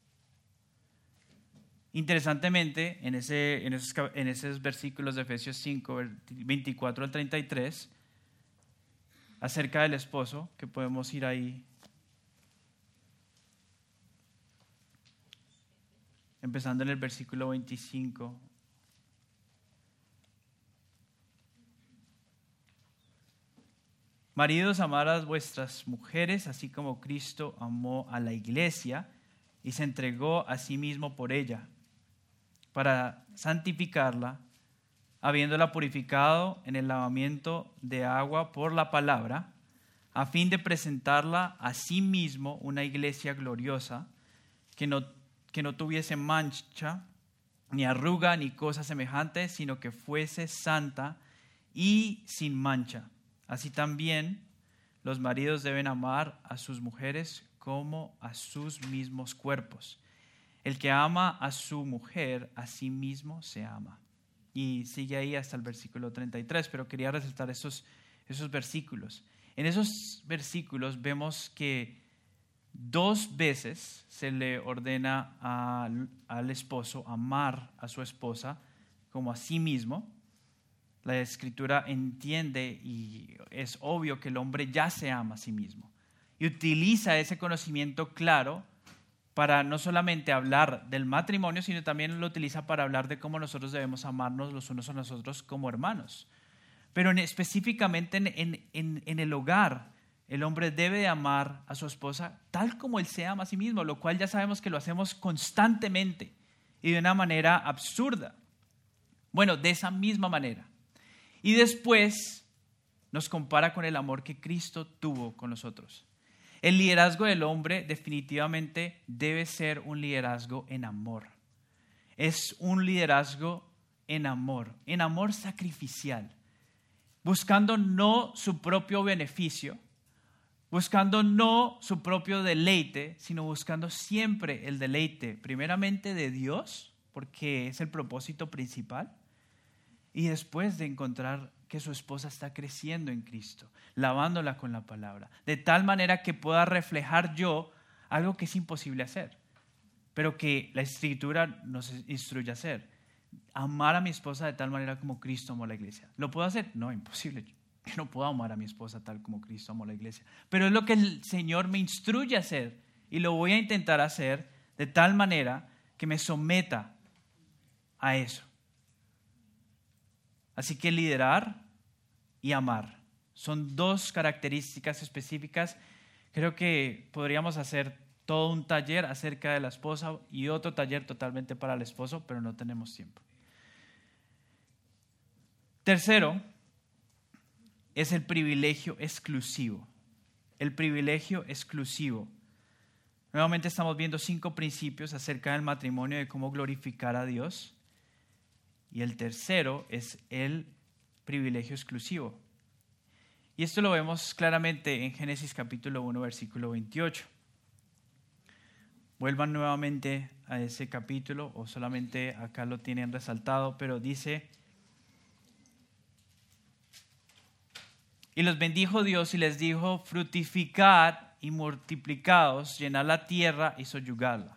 Interesantemente, en esos versículos de Efesios 5, 24 al 33, acerca del esposo, que podemos ir ahí, empezando en el versículo 25. Maridos, amad a vuestras mujeres, así como Cristo amó a la iglesia y se entregó a sí mismo por ella, para santificarla, habiéndola purificado en el lavamiento de agua por la palabra, a fin de presentarla a sí mismo una iglesia gloriosa, que no tuviese mancha, ni arruga, ni cosa semejante, sino que fuese santa y sin mancha. Así también los maridos deben amar a sus mujeres como a sus mismos cuerpos. El que ama a su mujer, a sí mismo se ama. Y sigue ahí hasta el versículo 33, pero quería resaltar esos versículos. En esos versículos vemos que 2 veces se le ordena al esposo amar a su esposa como a sí mismo. La Escritura entiende y es obvio que el hombre ya se ama a sí mismo. Y utiliza ese conocimiento claro para no solamente hablar del matrimonio, sino también lo utiliza para hablar de cómo nosotros debemos amarnos los unos a los otros como hermanos. Pero específicamente en el hogar, el hombre debe de amar a su esposa tal como él se ama a sí mismo, lo cual ya sabemos que lo hacemos constantemente y de una manera absurda. Bueno, de esa misma manera. Y después nos compara con el amor que Cristo tuvo con nosotros. El liderazgo del hombre definitivamente debe ser un liderazgo en amor. Es un liderazgo en amor sacrificial, buscando no su propio beneficio, buscando no su propio deleite, sino buscando siempre el deleite, primeramente de Dios, porque es el propósito principal, y después de encontrar que su esposa está creciendo en Cristo, lavándola con la palabra, de tal manera que pueda reflejar yo algo que es imposible hacer, pero que la Escritura nos instruye a hacer. Amar a mi esposa de tal manera como Cristo amó a la iglesia. ¿Lo puedo hacer? No, imposible. Yo no puedo amar a mi esposa tal como Cristo amó a la iglesia. Pero es lo que el Señor me instruye a hacer y lo voy a intentar hacer de tal manera que me someta a eso. Así que liderar y amar son 2 características específicas. Creo que podríamos hacer todo un taller acerca de la esposa y otro taller totalmente para el esposo, pero no tenemos tiempo. Tercero, es el privilegio exclusivo. El privilegio exclusivo. Nuevamente estamos viendo 5 principios acerca del matrimonio, de cómo glorificar a Dios. Y el tercero es el privilegio exclusivo. Y esto lo vemos claramente en Génesis capítulo 1, versículo 28. Vuelvan nuevamente a ese capítulo, o solamente acá lo tienen resaltado, pero dice: y los bendijo Dios y les dijo: fructificad y multiplicaos, llenad la tierra y soyugadla.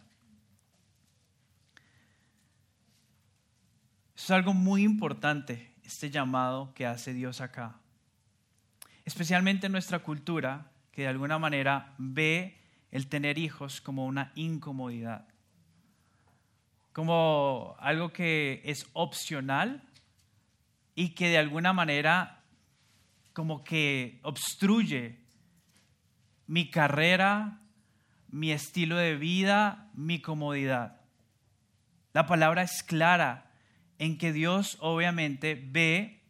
Es algo muy importante, este llamado que hace Dios acá. Especialmente en nuestra cultura, que de alguna manera ve el tener hijos como una incomodidad, como algo que es opcional y que de alguna manera como que obstruye mi carrera, mi estilo de vida, mi comodidad. La palabra es clara en que Dios obviamente ve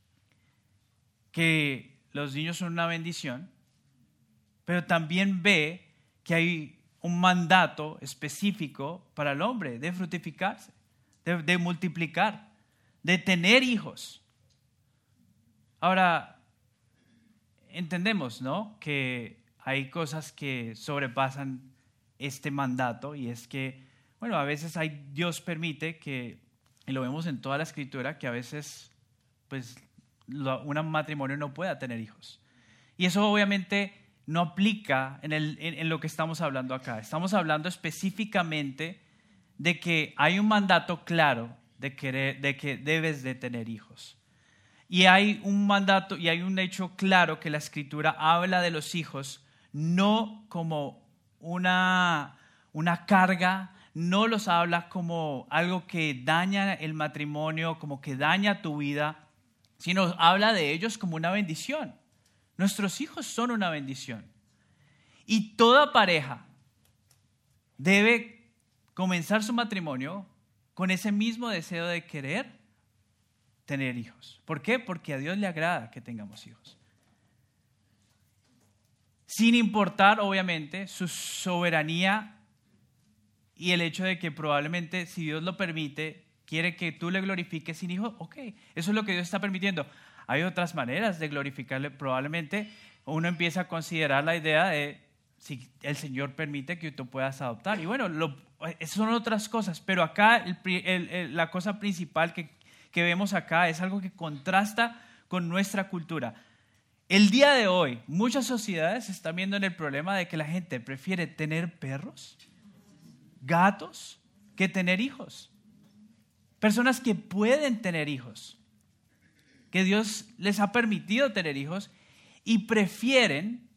que los niños son una bendición, pero también ve que hay un mandato específico para el hombre de fructificarse, de multiplicar, de tener hijos. Ahora, entendemos, ¿no?, que hay cosas que sobrepasan este mandato, y es que, bueno, a veces Dios permite que, y lo vemos en toda la Escritura, que a veces pues un matrimonio no pueda tener hijos. Y eso obviamente no aplica en lo que estamos hablando acá. Estamos hablando específicamente de que hay un mandato claro de que debes de tener hijos. Y hay un mandato y hay un hecho claro que la Escritura habla de los hijos no como una carga, no los habla como algo que daña el matrimonio, como que daña tu vida, sino habla de ellos como una bendición. Nuestros hijos son una bendición. Y toda pareja debe comenzar su matrimonio con ese mismo deseo de querer tener hijos. ¿Por qué? Porque a Dios le agrada que tengamos hijos. Sin importar, obviamente, su soberanía y el hecho de que probablemente, si Dios lo permite, quiere que tú le glorifiques sin hijos, ok, eso es lo que Dios está permitiendo. Hay otras maneras de glorificarle. Probablemente uno empieza a considerar la idea de si el Señor permite que tú puedas adoptar. Y bueno, son otras cosas, pero acá la cosa principal que vemos acá es algo que contrasta con nuestra cultura. El día de hoy, muchas sociedades están viendo en el problema de que la gente prefiere tener perros, gatos, que tener hijos. Personas que pueden tener hijos, que Dios les ha permitido tener hijos y prefieren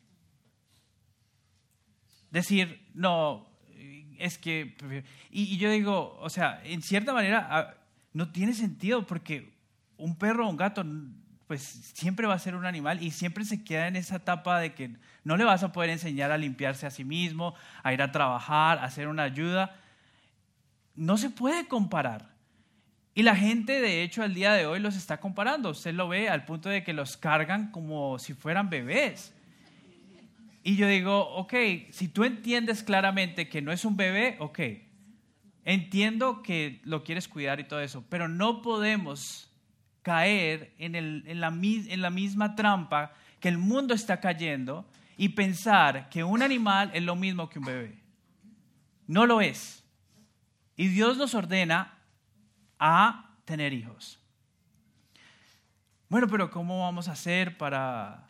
decir, no, es que... Y yo digo, o sea, en cierta manera no tiene sentido porque un perro o un gato pues siempre va a ser un animal y siempre se queda en esa etapa de que no le vas a poder enseñar a limpiarse a sí mismo, a ir a trabajar, a hacer una ayuda. No se puede comparar. Y la gente, de hecho, al día de hoy los está comparando. Usted lo ve al punto de que los cargan como si fueran bebés. Y yo digo, ok, si tú entiendes claramente que no es un bebé, ok, entiendo que lo quieres cuidar y todo eso, pero no podemos caer en la misma trampa que el mundo está cayendo y pensar que un animal es lo mismo que un bebé. No lo es. Y Dios nos ordena a tener hijos. Bueno, pero ¿cómo vamos a hacer para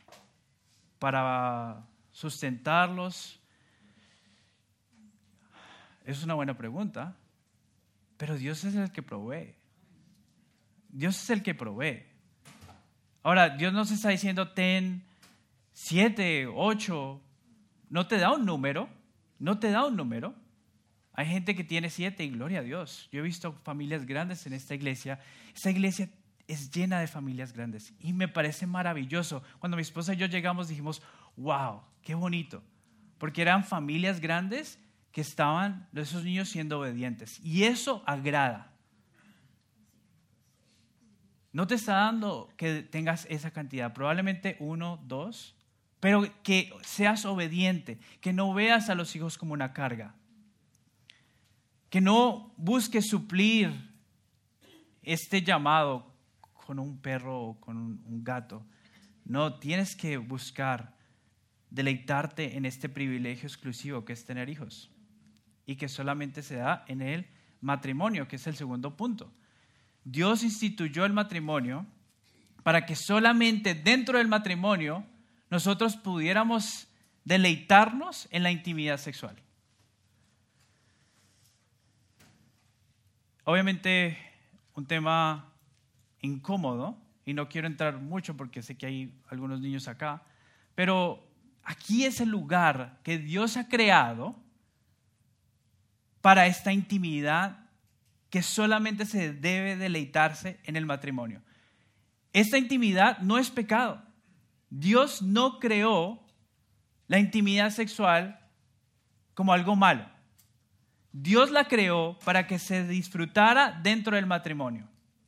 sustentarlos? Es una buena pregunta, pero Dios es el que provee. Dios es el que provee. Ahora, Dios no se está diciendo ten 7, 8, no te da un número, Hay gente que tiene 7 y gloria a Dios. Yo he visto familias grandes en esta iglesia. Esta iglesia es llena de familias grandes y me parece maravilloso. Cuando mi esposa y yo llegamos dijimos, wow, qué bonito, porque eran familias grandes que estaban esos niños siendo obedientes y eso agrada. No te está dando que tengas esa cantidad, probablemente 1, 2, pero que seas obediente, que no veas a los hijos como una carga, que no busques suplir este llamado con un perro o con un gato. No, tienes que buscar deleitarte en este privilegio exclusivo que es tener hijos y que solamente se da en el matrimonio, que es el segundo punto. Dios instituyó el matrimonio para que solamente dentro del matrimonio nosotros pudiéramos deleitarnos en la intimidad sexual. Obviamente un tema incómodo y no quiero entrar mucho porque sé que hay algunos niños acá, pero aquí es el lugar que Dios ha creado para esta intimidad que solamente se debe deleitarse en el matrimonio. Esta intimidad no es pecado. Dios no creó la intimidad sexual como algo malo. Dios la creó para que se disfrutara dentro del matrimonio.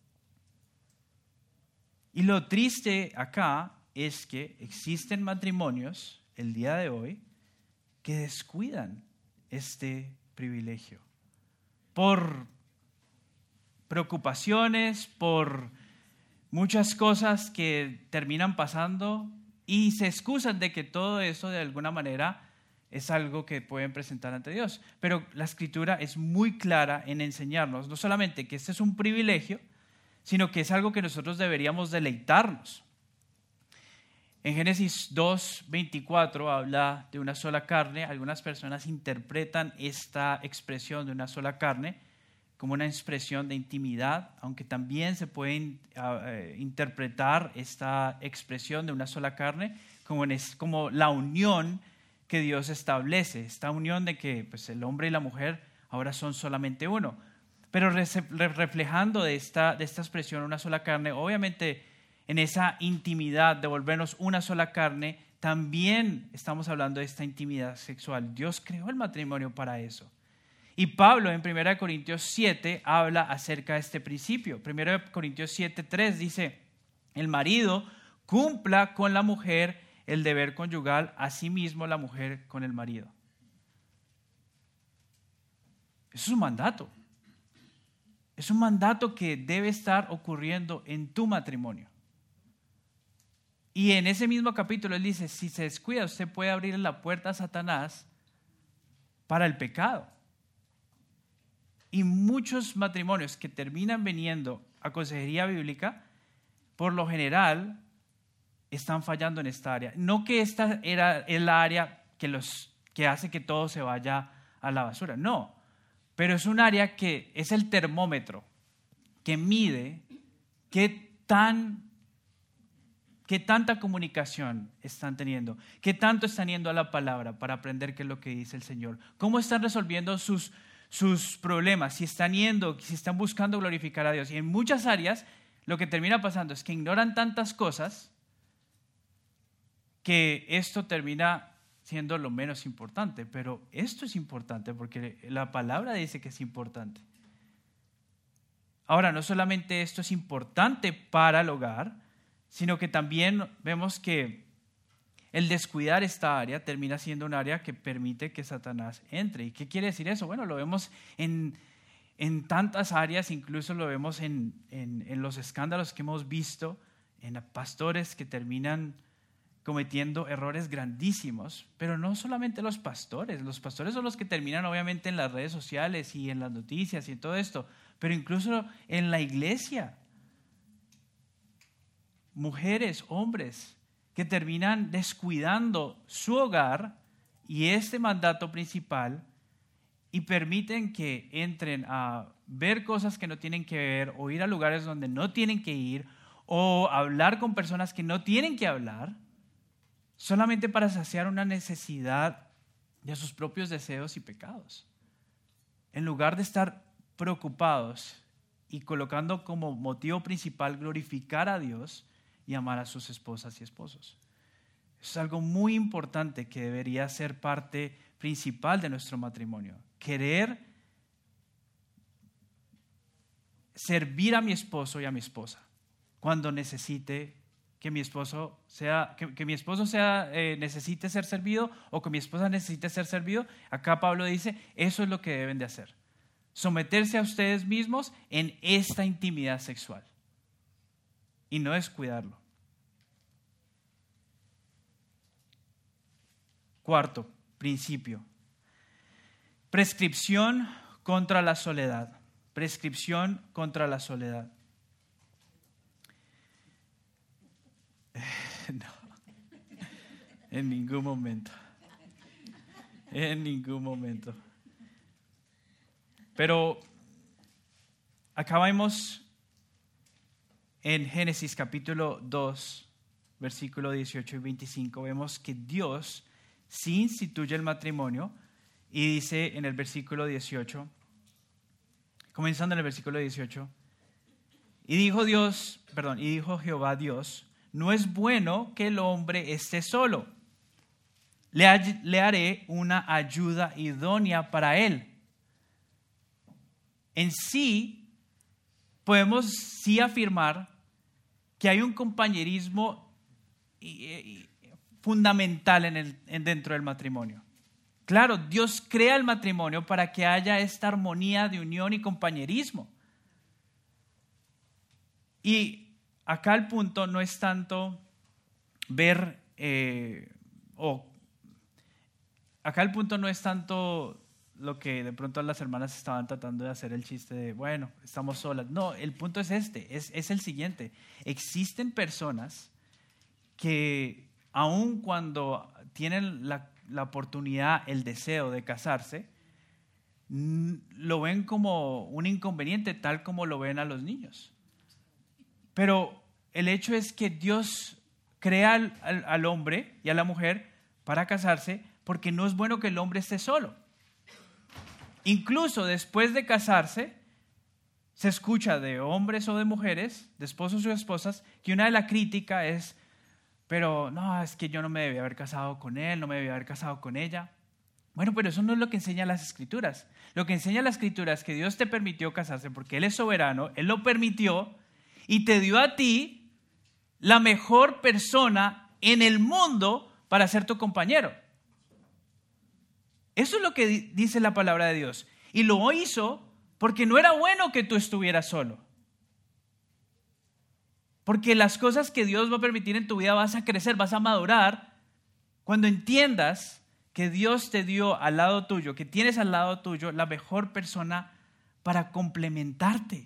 Y lo triste acá es que existen matrimonios el día de hoy que descuidan este privilegio por preocupaciones, por muchas cosas que terminan pasando y se excusan de que todo eso de alguna manera es algo que pueden presentar ante Dios. Pero la Escritura es muy clara en enseñarnos no solamente que este es un privilegio, sino que es algo que nosotros deberíamos deleitarnos. En Génesis 2:24 habla de una sola carne. Algunas personas interpretan esta expresión de una sola carne como una expresión de intimidad, aunque también se puede interpretar esta expresión de una sola carne como la unión que Dios establece, esta unión de que pues, el hombre y la mujer ahora son solamente uno. Pero reflejando de esta expresión una sola carne, obviamente en esa intimidad de volvernos una sola carne, también estamos hablando de esta intimidad sexual. Dios creó el matrimonio para eso. Y Pablo en 1 Corintios 7 habla acerca de este principio. 1 Corintios 7:3 dice, el marido cumpla con la mujer el deber conyugal, asimismo la mujer con el marido. Eso es un mandato. Es un mandato que debe estar ocurriendo en tu matrimonio. Y en ese mismo capítulo él dice, si se descuida, usted puede abrir la puerta a Satanás para el pecado. Y muchos matrimonios que terminan viniendo a consejería bíblica, por lo general, están fallando en esta área. No que esta es la área que hace que todo se vaya a la basura, no. Pero es un área que es el termómetro que mide qué tanta comunicación están teniendo, qué tanto están yendo a la palabra para aprender qué es lo que dice el Señor, cómo están resolviendo sus problemas, si están buscando glorificar a Dios. Y en muchas áreas lo que termina pasando es que ignoran tantas cosas que esto termina siendo lo menos importante, pero esto es importante porque la palabra dice que es importante. Ahora, no solamente esto es importante para el hogar, sino que también vemos que el descuidar esta área termina siendo un área que permite que Satanás entre. ¿Y qué quiere decir eso? Bueno, lo vemos en tantas áreas, incluso lo vemos en los escándalos que hemos visto, en pastores que terminan cometiendo errores grandísimos, pero no solamente los pastores son los que terminan obviamente en las redes sociales y en las noticias y en todo esto, pero incluso en la iglesia, mujeres, hombres, que terminan descuidando su hogar y este mandato principal y permiten que entren a ver cosas que no tienen que ver o ir a lugares donde no tienen que ir o hablar con personas que no tienen que hablar, solamente para saciar una necesidad de sus propios deseos y pecados. En lugar de estar preocupados y colocando como motivo principal glorificar a Dios y amar a sus esposas y esposos. Eso es algo muy importante que debería ser parte principal de nuestro matrimonio. Querer servir a mi esposo y a mi esposa cuando necesite que mi esposo necesite ser servido o que mi esposa necesite ser servido. Acá Pablo dice, eso es lo que deben de hacer. Someterse a ustedes mismos en esta intimidad sexual y no descuidarlo. Cuarto principio. Prescripción contra la soledad. Prescripción contra la soledad. No, en ningún momento. En ningún momento. Pero acá vemos en Génesis capítulo 2, versículo 18 y 25, vemos que Dios sí instituye el matrimonio y dice en el versículo 18, comenzando en el versículo 18, y dijo Jehová Dios, no es bueno que el hombre esté solo. Le haré una ayuda idónea para él. En sí, podemos sí afirmar que hay un compañerismo fundamental dentro del matrimonio. Claro, Dios crea el matrimonio para que haya esta armonía de unión y compañerismo. Y acá el punto no es tanto acá el punto no es tanto lo que de pronto las hermanas estaban tratando de hacer el chiste de, bueno, estamos solas. No, el punto es es el siguiente. Existen personas que aun cuando tienen la oportunidad, el deseo de casarse, lo ven como un inconveniente, tal como lo ven a los niños. Pero el hecho es que Dios crea al hombre y a la mujer para casarse porque no es bueno que el hombre esté solo. Incluso después de casarse, se escucha de hombres o de mujeres, de esposos o esposas, que una de las críticas es, pero no, es que yo no me debía haber casado con él, no me debía haber casado con ella. Bueno, pero eso no es lo que enseña las Escrituras. Lo que enseña la Escritura es que Dios te permitió casarse porque Él es soberano, Él lo permitió y te dio a ti la mejor persona en el mundo para ser tu compañero. Eso es lo que dice la palabra de Dios. Y lo hizo porque no era bueno que tú estuvieras solo. Porque las cosas que Dios va a permitir en tu vida vas a crecer, vas a madurar cuando entiendas que Dios te dio al lado tuyo, que tienes al lado tuyo la mejor persona para complementarte.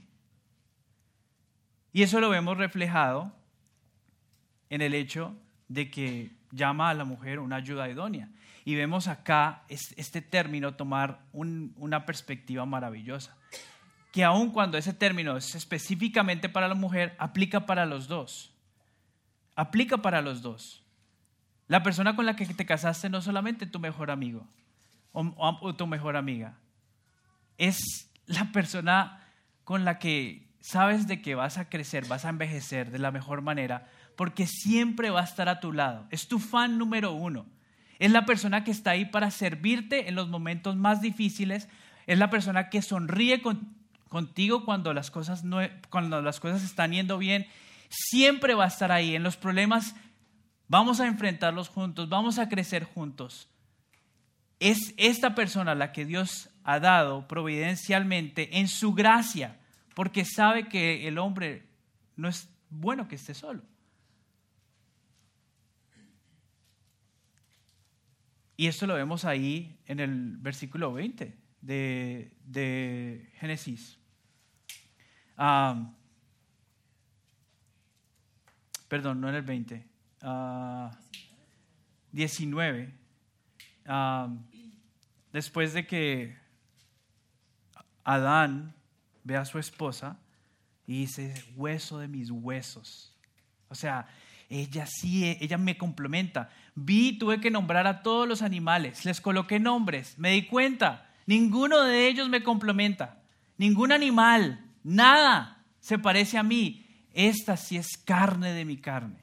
Y eso lo vemos reflejado en el hecho de que llama a la mujer una ayuda idónea. Y vemos acá este término tomar una perspectiva maravillosa. Que aun cuando ese término es específicamente para la mujer, aplica para los dos. Aplica para los dos. La persona con la que te casaste no es solamente tu mejor amigo o tu mejor amiga. Es la persona con la que sabes de que vas a crecer, vas a envejecer de la mejor manera, porque siempre va a estar a tu lado. Es tu fan número uno. Es la persona que está ahí para servirte en los momentos más difíciles. Es la persona que sonríe contigo cuando las cosas están yendo bien. Siempre va a estar ahí. En los problemas vamos a enfrentarlos juntos, vamos a crecer juntos. Es esta persona la que Dios ha dado providencialmente en su gracia, porque sabe que el hombre no es bueno que esté solo. Y esto lo vemos ahí en el versículo 20 de Génesis. Perdón, no en el 20. 19. Después de que Adán ve a su esposa y dice, hueso de mis huesos. O sea, ella me complementa. Tuve que nombrar a todos los animales, les coloqué nombres, me di cuenta, ninguno de ellos me complementa, ningún animal, nada se parece a mí. Esta sí es carne de mi carne.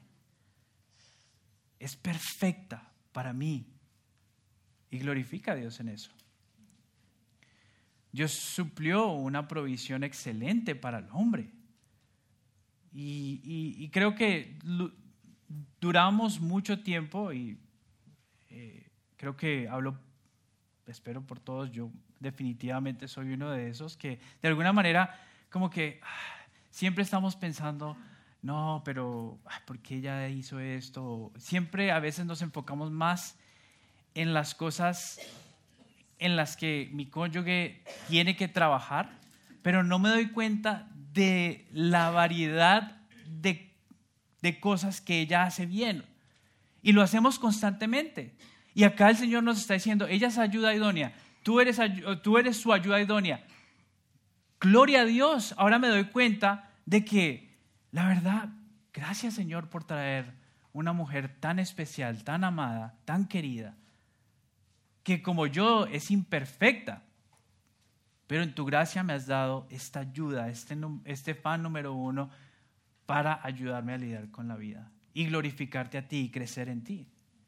Es perfecta para mí. Y glorifica a Dios en eso. Dios suplió una provisión excelente para el hombre. Y creo que duramos mucho tiempo y creo que espero por todos, yo definitivamente soy uno de esos que de alguna manera como que siempre estamos pensando, no, pero ¿por qué ella hizo esto? Siempre a veces nos enfocamos más en las cosas en las que mi cónyuge tiene que trabajar, pero no me doy cuenta de la variedad de cosas que ella hace bien. Y lo hacemos constantemente. Y acá el Señor nos está diciendo, ella es ayuda idónea, tú eres su ayuda idónea. Gloria a Dios. Ahora me doy cuenta de que, la verdad, gracias Señor por traer una mujer tan especial, tan amada, tan querida, que como yo es imperfecta, pero en tu gracia me has dado esta ayuda, este fan número uno para ayudarme a lidiar con la vida y glorificarte a ti y crecer en ti.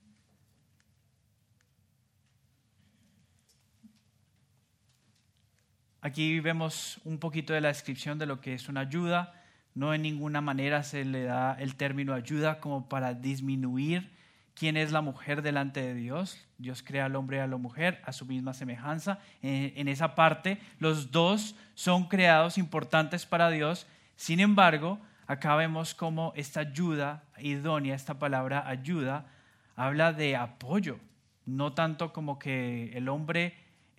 Aquí vemos un poquito de la descripción de lo que es una ayuda. No en ninguna manera se le da el término ayuda como para disminuir quién es la mujer delante de Dios. Dios crea al hombre y a la mujer a su misma semejanza. En esa parte, los dos son creados importantes para Dios. Sin embargo, acá vemos cómo esta ayuda idónea, esta palabra ayuda, habla de apoyo. No tanto como que el hombre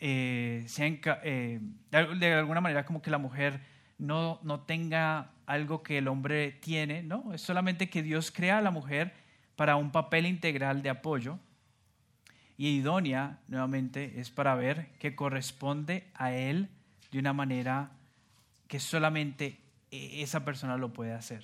de alguna manera como que la mujer no tenga algo que el hombre tiene, no, es solamente que Dios crea a la mujer para un papel integral de apoyo, y idónea nuevamente es para ver que corresponde a él de una manera que solamente esa persona lo puede hacer.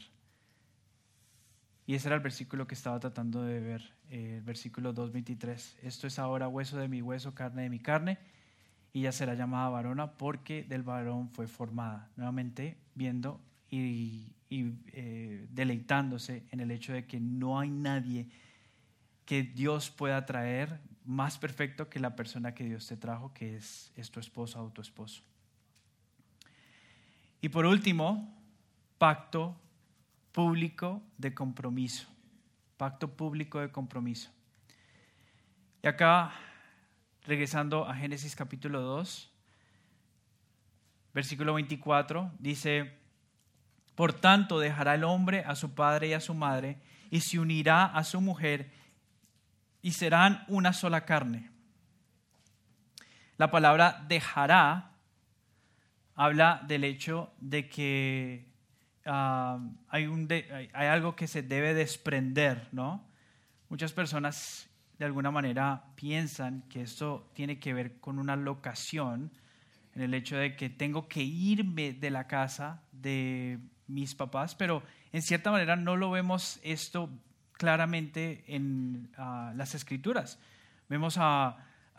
Y ese era el versículo que estaba tratando de ver, el versículo 2:23. Esto es ahora hueso de mi hueso, carne de mi carne, y ella será llamada varona porque del varón fue formada. Nuevamente viendo y deleitándose en el hecho de que no hay nadie que Dios pueda traer más perfecto que la persona que Dios te trajo, que es tu esposa o tu esposo. Y por último, pacto público de compromiso. Pacto público de compromiso. Y acá, regresando a Génesis capítulo 2, versículo 24, dice: por tanto dejará el hombre a su padre y a su madre, y se unirá a su mujer, y serán una sola carne. La palabra dejará habla del hecho de que hay algo que se debe desprender, ¿no? Muchas personas de alguna manera piensan que esto tiene que ver con una locación, en el hecho de que tengo que irme de la casa de mis papás, pero en cierta manera no lo vemos esto claramente en las Escrituras. Vemos a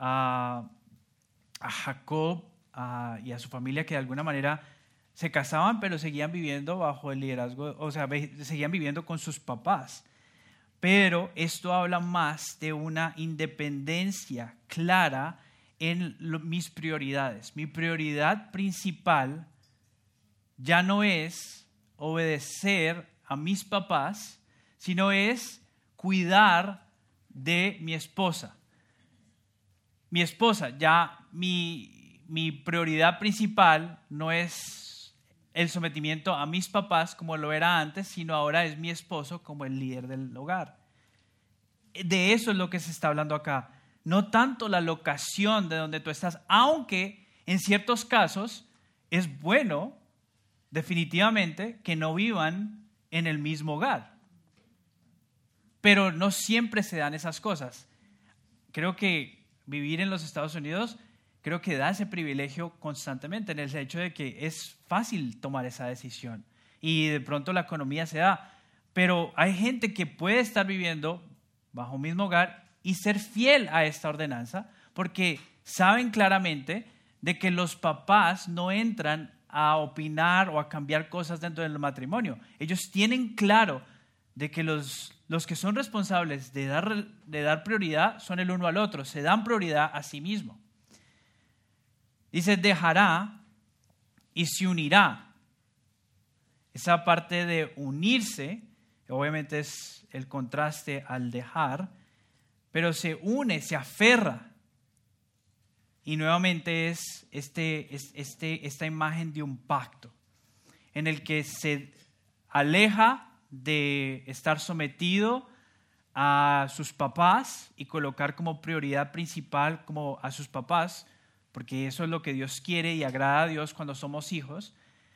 Jacob y a su familia que de alguna manera se casaban, pero seguían viviendo bajo el liderazgo, o sea, seguían viviendo con sus papás. Pero esto habla más de una independencia clara en mis prioridades. Mi prioridad principal ya no es obedecer a mis papás, sino es cuidar de mi esposa. Mi esposa, ya mi prioridad principal no es el sometimiento a mis papás como lo era antes, sino ahora es mi esposo como el líder del hogar. De eso es lo que se está hablando acá. No tanto la locación de donde tú estás, aunque en ciertos casos es bueno definitivamente que no vivan en el mismo hogar. Pero no siempre se dan esas cosas. Creo que vivir en los Estados Unidos, creo que da ese privilegio constantemente en el hecho de que es fácil tomar esa decisión y de pronto la economía se da. Pero hay gente que puede estar viviendo bajo un mismo hogar y ser fiel a esta ordenanza porque saben claramente de que los papás no entran a opinar o a cambiar cosas dentro del matrimonio. Ellos tienen claro de que los que son responsables de dar prioridad son el uno al otro, se dan prioridad a sí mismo. Dice, dejará y se unirá. Esa parte de unirse, obviamente es el contraste al dejar, pero se une, se aferra. Y nuevamente es esta imagen de un pacto en el que se aleja de estar sometido a sus papás y colocar como prioridad principal como a sus papás, porque eso es lo que Dios quiere y agrada a Dios cuando somos hijos.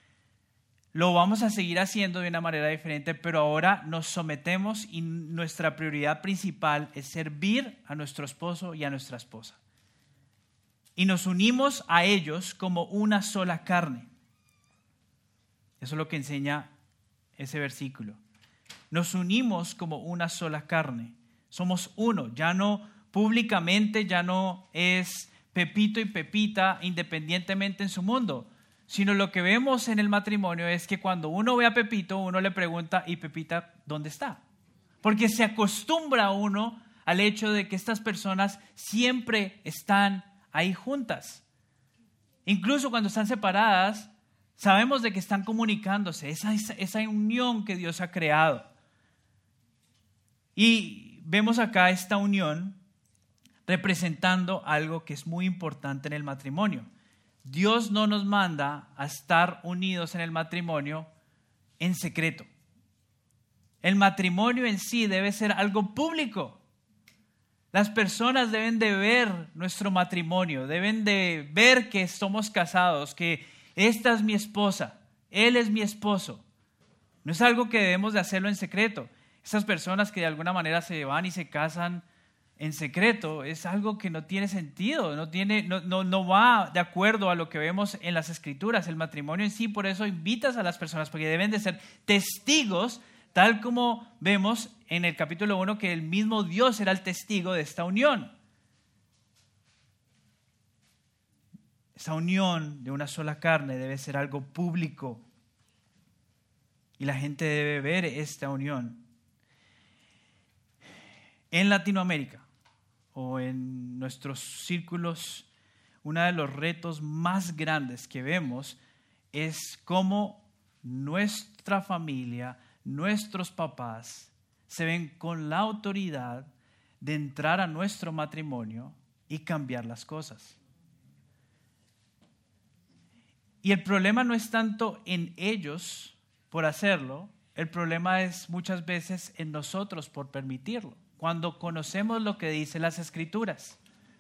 Lo vamos a seguir haciendo de una manera diferente, pero ahora nos sometemos y nuestra prioridad principal es servir a nuestro esposo y a nuestra esposa. Y nos unimos a ellos como una sola carne. Eso es lo que enseña ese versículo. Nos unimos como una sola carne. Somos uno. Ya no públicamente, ya no es Pepito y Pepita independientemente en su mundo, sino lo que vemos en el matrimonio es que cuando uno ve a Pepito, uno le pregunta, ¿y Pepita dónde está? Porque se acostumbra uno al hecho de que estas personas siempre están ahí juntas. Incluso cuando están separadas, sabemos de que están comunicándose, esa unión que Dios ha creado. Y vemos acá esta unión representando algo que es muy importante en el matrimonio. Dios no nos manda a estar unidos en el matrimonio en secreto. El matrimonio en sí debe ser algo público. Las personas deben de ver nuestro matrimonio, deben de ver que somos casados, que esta es mi esposa, él es mi esposo. No es algo que debemos de hacerlo en secreto. Esas personas que de alguna manera se van y se casan en secreto es algo que no tiene sentido, no va de acuerdo a lo que vemos en las Escrituras. El matrimonio en sí, por eso invitas a las personas, porque deben de ser testigos, tal como vemos en el capítulo 1, que el mismo Dios era el testigo de esta unión. Esa unión de una sola carne debe ser algo público y la gente debe ver esta unión. en Latinoamérica o en nuestros círculos, uno de los retos más grandes que vemos es cómo nuestra familia, nuestros papás se ven con la autoridad de entrar a nuestro matrimonio y cambiar las cosas. Y el problema no es tanto en ellos por hacerlo, el problema es muchas veces en nosotros por permitirlo, cuando conocemos lo que dicen las Escrituras.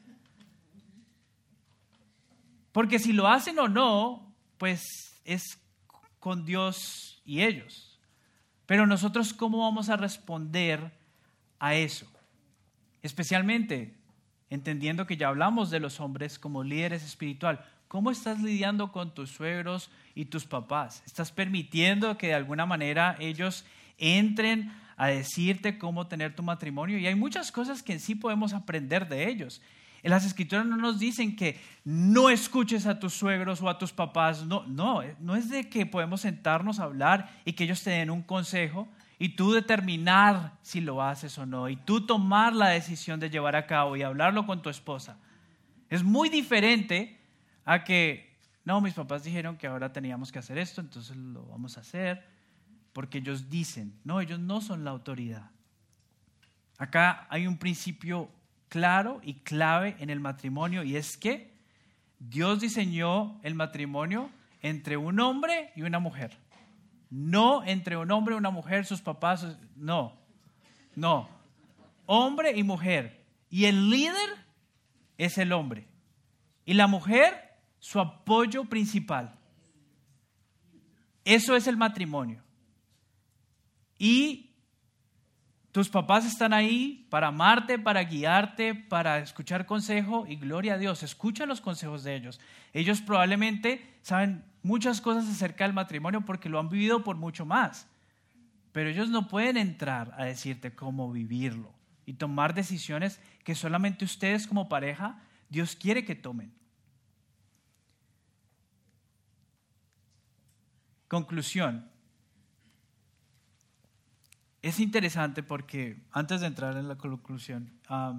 Porque si lo hacen o no, pues es con Dios y ellos. Pero nosotros, ¿cómo vamos a responder a eso? Especialmente entendiendo que ya hablamos de los hombres como líderes espirituales. ¿Cómo estás lidiando con tus suegros y tus papás? ¿Estás permitiendo que de alguna manera ellos entren a decirte cómo tener tu matrimonio? Y hay muchas cosas que en sí podemos aprender de ellos. En las Escrituras no nos dicen que no escuches a tus suegros o a tus papás. No es de que podemos sentarnos a hablar y que ellos te den un consejo y tú determinar si lo haces o no, y tú tomar la decisión de llevar a cabo y hablarlo con tu esposa. Es muy diferente a que, no, mis papás dijeron que ahora teníamos que hacer esto, entonces lo vamos a hacer, porque ellos dicen. No, ellos no son la autoridad. Acá hay un principio claro y clave en el matrimonio, y es que Dios diseñó el matrimonio entre un hombre y una mujer. No entre un hombre y una mujer, sus papás, no. Hombre y mujer. Y el líder es el hombre. Y la mujer, su apoyo principal. Eso es el matrimonio. Y tus papás están ahí para amarte, para guiarte, para escuchar consejo, y gloria a Dios, escucha los consejos de ellos. Ellos probablemente saben muchas cosas acerca del matrimonio porque lo han vivido por mucho más. Pero ellos no pueden entrar a decirte cómo vivirlo y tomar decisiones que solamente ustedes como pareja, Dios quiere que tomen. Conclusión. Es interesante porque, antes de entrar en la conclusión,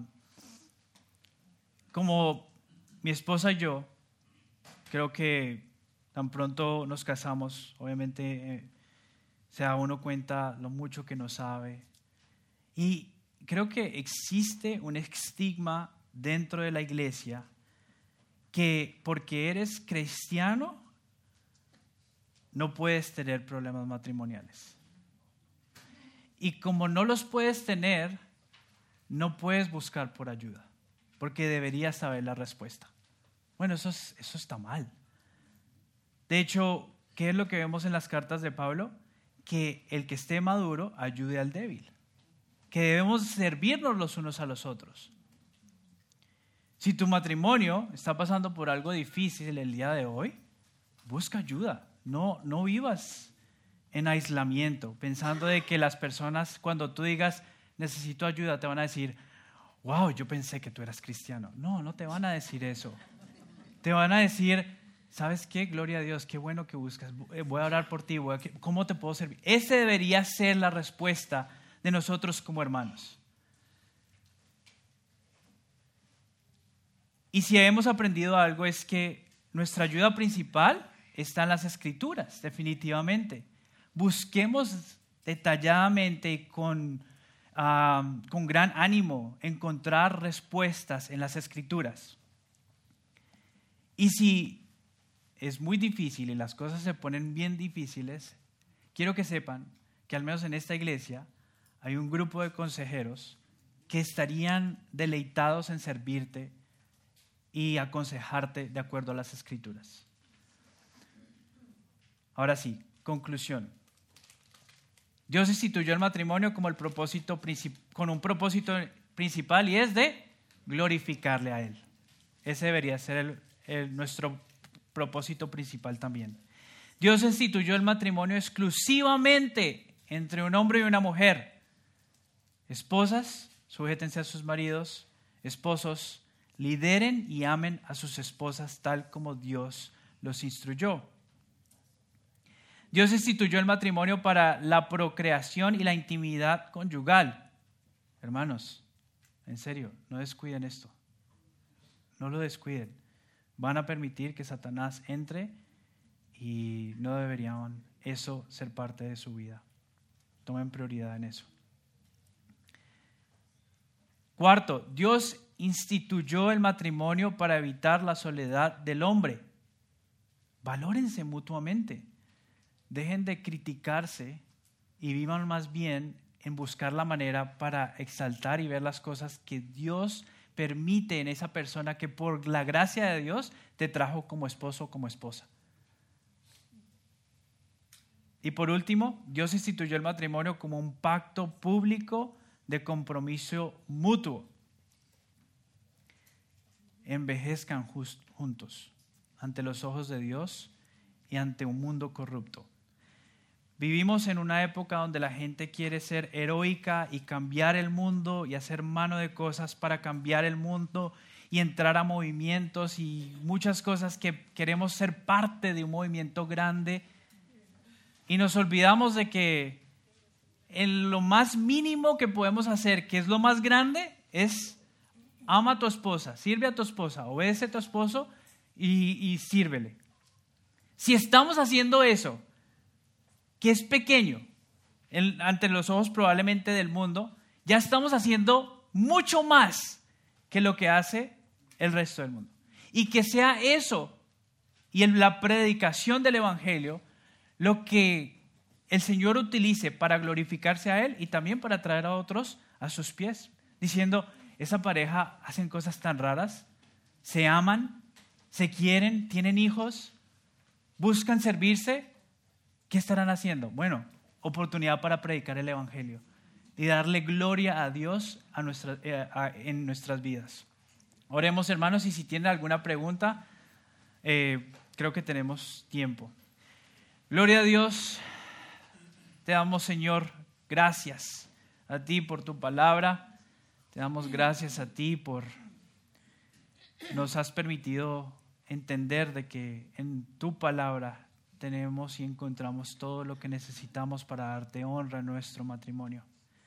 como mi esposa y yo, creo que tan pronto nos casamos, obviamente se da uno cuenta lo mucho que no sabe. Y creo que existe un estigma dentro de la iglesia que porque eres cristiano no puedes tener problemas matrimoniales. Y como no los puedes tener, no puedes buscar por ayuda, porque deberías saber la respuesta. Bueno, eso está mal. De hecho, ¿qué es lo que vemos en las cartas de Pablo? Que el que esté maduro ayude al débil. Que debemos servirnos los unos a los otros. Si tu matrimonio está pasando por algo difícil el día de hoy, busca ayuda. No vivas en aislamiento, pensando de que las personas, cuando tú digas necesito ayuda, te van a decir, wow, yo pensé que tú eras cristiano. No te van a decir eso. Te van a decir, ¿sabes qué? Gloria a Dios, qué bueno que buscas. Voy a orar por ti. ¿Cómo te puedo servir? Esa debería ser la respuesta de nosotros como hermanos. Y si hemos aprendido algo es que nuestra ayuda principal está en las Escrituras, definitivamente. Busquemos detalladamente y con gran ánimo encontrar respuestas en las Escrituras. Y si es muy difícil y las cosas se ponen bien difíciles, quiero que sepan que al menos en esta iglesia hay un grupo de consejeros que estarían deleitados en servirte y aconsejarte de acuerdo a las Escrituras. Ahora sí, conclusión. Dios instituyó el matrimonio como con un propósito principal, y es de glorificarle a Él. Ese debería ser nuestro propósito principal también. Dios instituyó el matrimonio exclusivamente entre un hombre y una mujer. Esposas, sujétense a sus maridos. Esposos, lideren y amen a sus esposas tal como Dios los instruyó. Dios instituyó el matrimonio para la procreación y la intimidad conyugal. Hermanos, En serio, no descuiden esto. No lo descuiden. Van a permitir que Satanás entre y no deberían eso ser parte de su vida. Tomen prioridad en eso. Cuarto, Dios instituyó el matrimonio para evitar la soledad del hombre. Valórense mutuamente. Dejen de criticarse y vivan más bien en buscar la manera para exaltar y ver las cosas que Dios permite en esa persona que por la gracia de Dios te trajo como esposo o como esposa. Y por último, Dios instituyó el matrimonio como un pacto público de compromiso mutuo. Envejezcan juntos ante los ojos de Dios y ante un mundo corrupto. Vivimos en una época donde la gente quiere ser heroica y cambiar el mundo y hacer mano de cosas para cambiar el mundo y entrar a movimientos y muchas cosas que queremos ser parte de un movimiento grande. Y nos olvidamos de que en lo más mínimo que podemos hacer, que es lo más grande, es ama a tu esposa, sirve a tu esposa, obedece a tu esposo y sírvele. Si estamos haciendo eso, que es pequeño ante los ojos probablemente del mundo, ya estamos haciendo mucho más que lo que hace el resto del mundo. Y que sea eso y en la predicación del Evangelio lo que el Señor utilice para glorificarse a Él y también para traer a otros a sus pies, diciendo, esa pareja hacen cosas tan raras, se aman, se quieren, tienen hijos, buscan servirse. ¿Qué estarán haciendo? Bueno, oportunidad para predicar el Evangelio y darle gloria a Dios en nuestras vidas. Oremos, hermanos, y si tienen alguna pregunta, creo que tenemos tiempo. Gloria a Dios. Te damos, Señor, gracias a ti por tu palabra. Te damos gracias a ti por nos has permitido entender de que en tu palabra tenemos y encontramos todo lo que necesitamos para darte honra en nuestro matrimonio.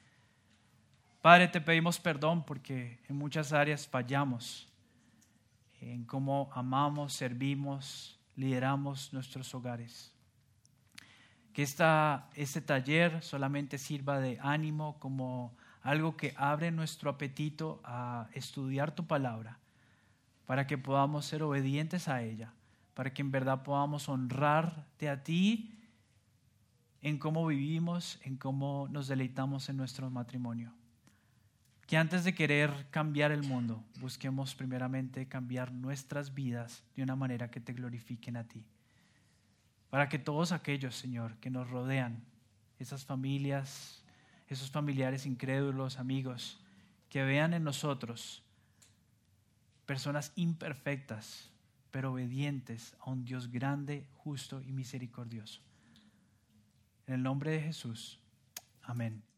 Padre, te pedimos perdón porque en muchas áreas fallamos en cómo amamos, servimos, lideramos nuestros hogares. Que este taller solamente sirva de ánimo, como algo que abre nuestro apetito a estudiar tu palabra, para que podamos ser obedientes a ella, para que en verdad podamos honrarte a ti en cómo vivimos, en cómo nos deleitamos en nuestro matrimonio. Que antes de querer cambiar el mundo, busquemos primeramente cambiar nuestras vidas de una manera que te glorifiquen a ti. Para que todos aquellos, Señor, que nos rodean, esas familias, esos familiares incrédulos, amigos, que vean en nosotros personas imperfectas, pero obedientes a un Dios grande, justo y misericordioso. En el nombre de Jesús, amén.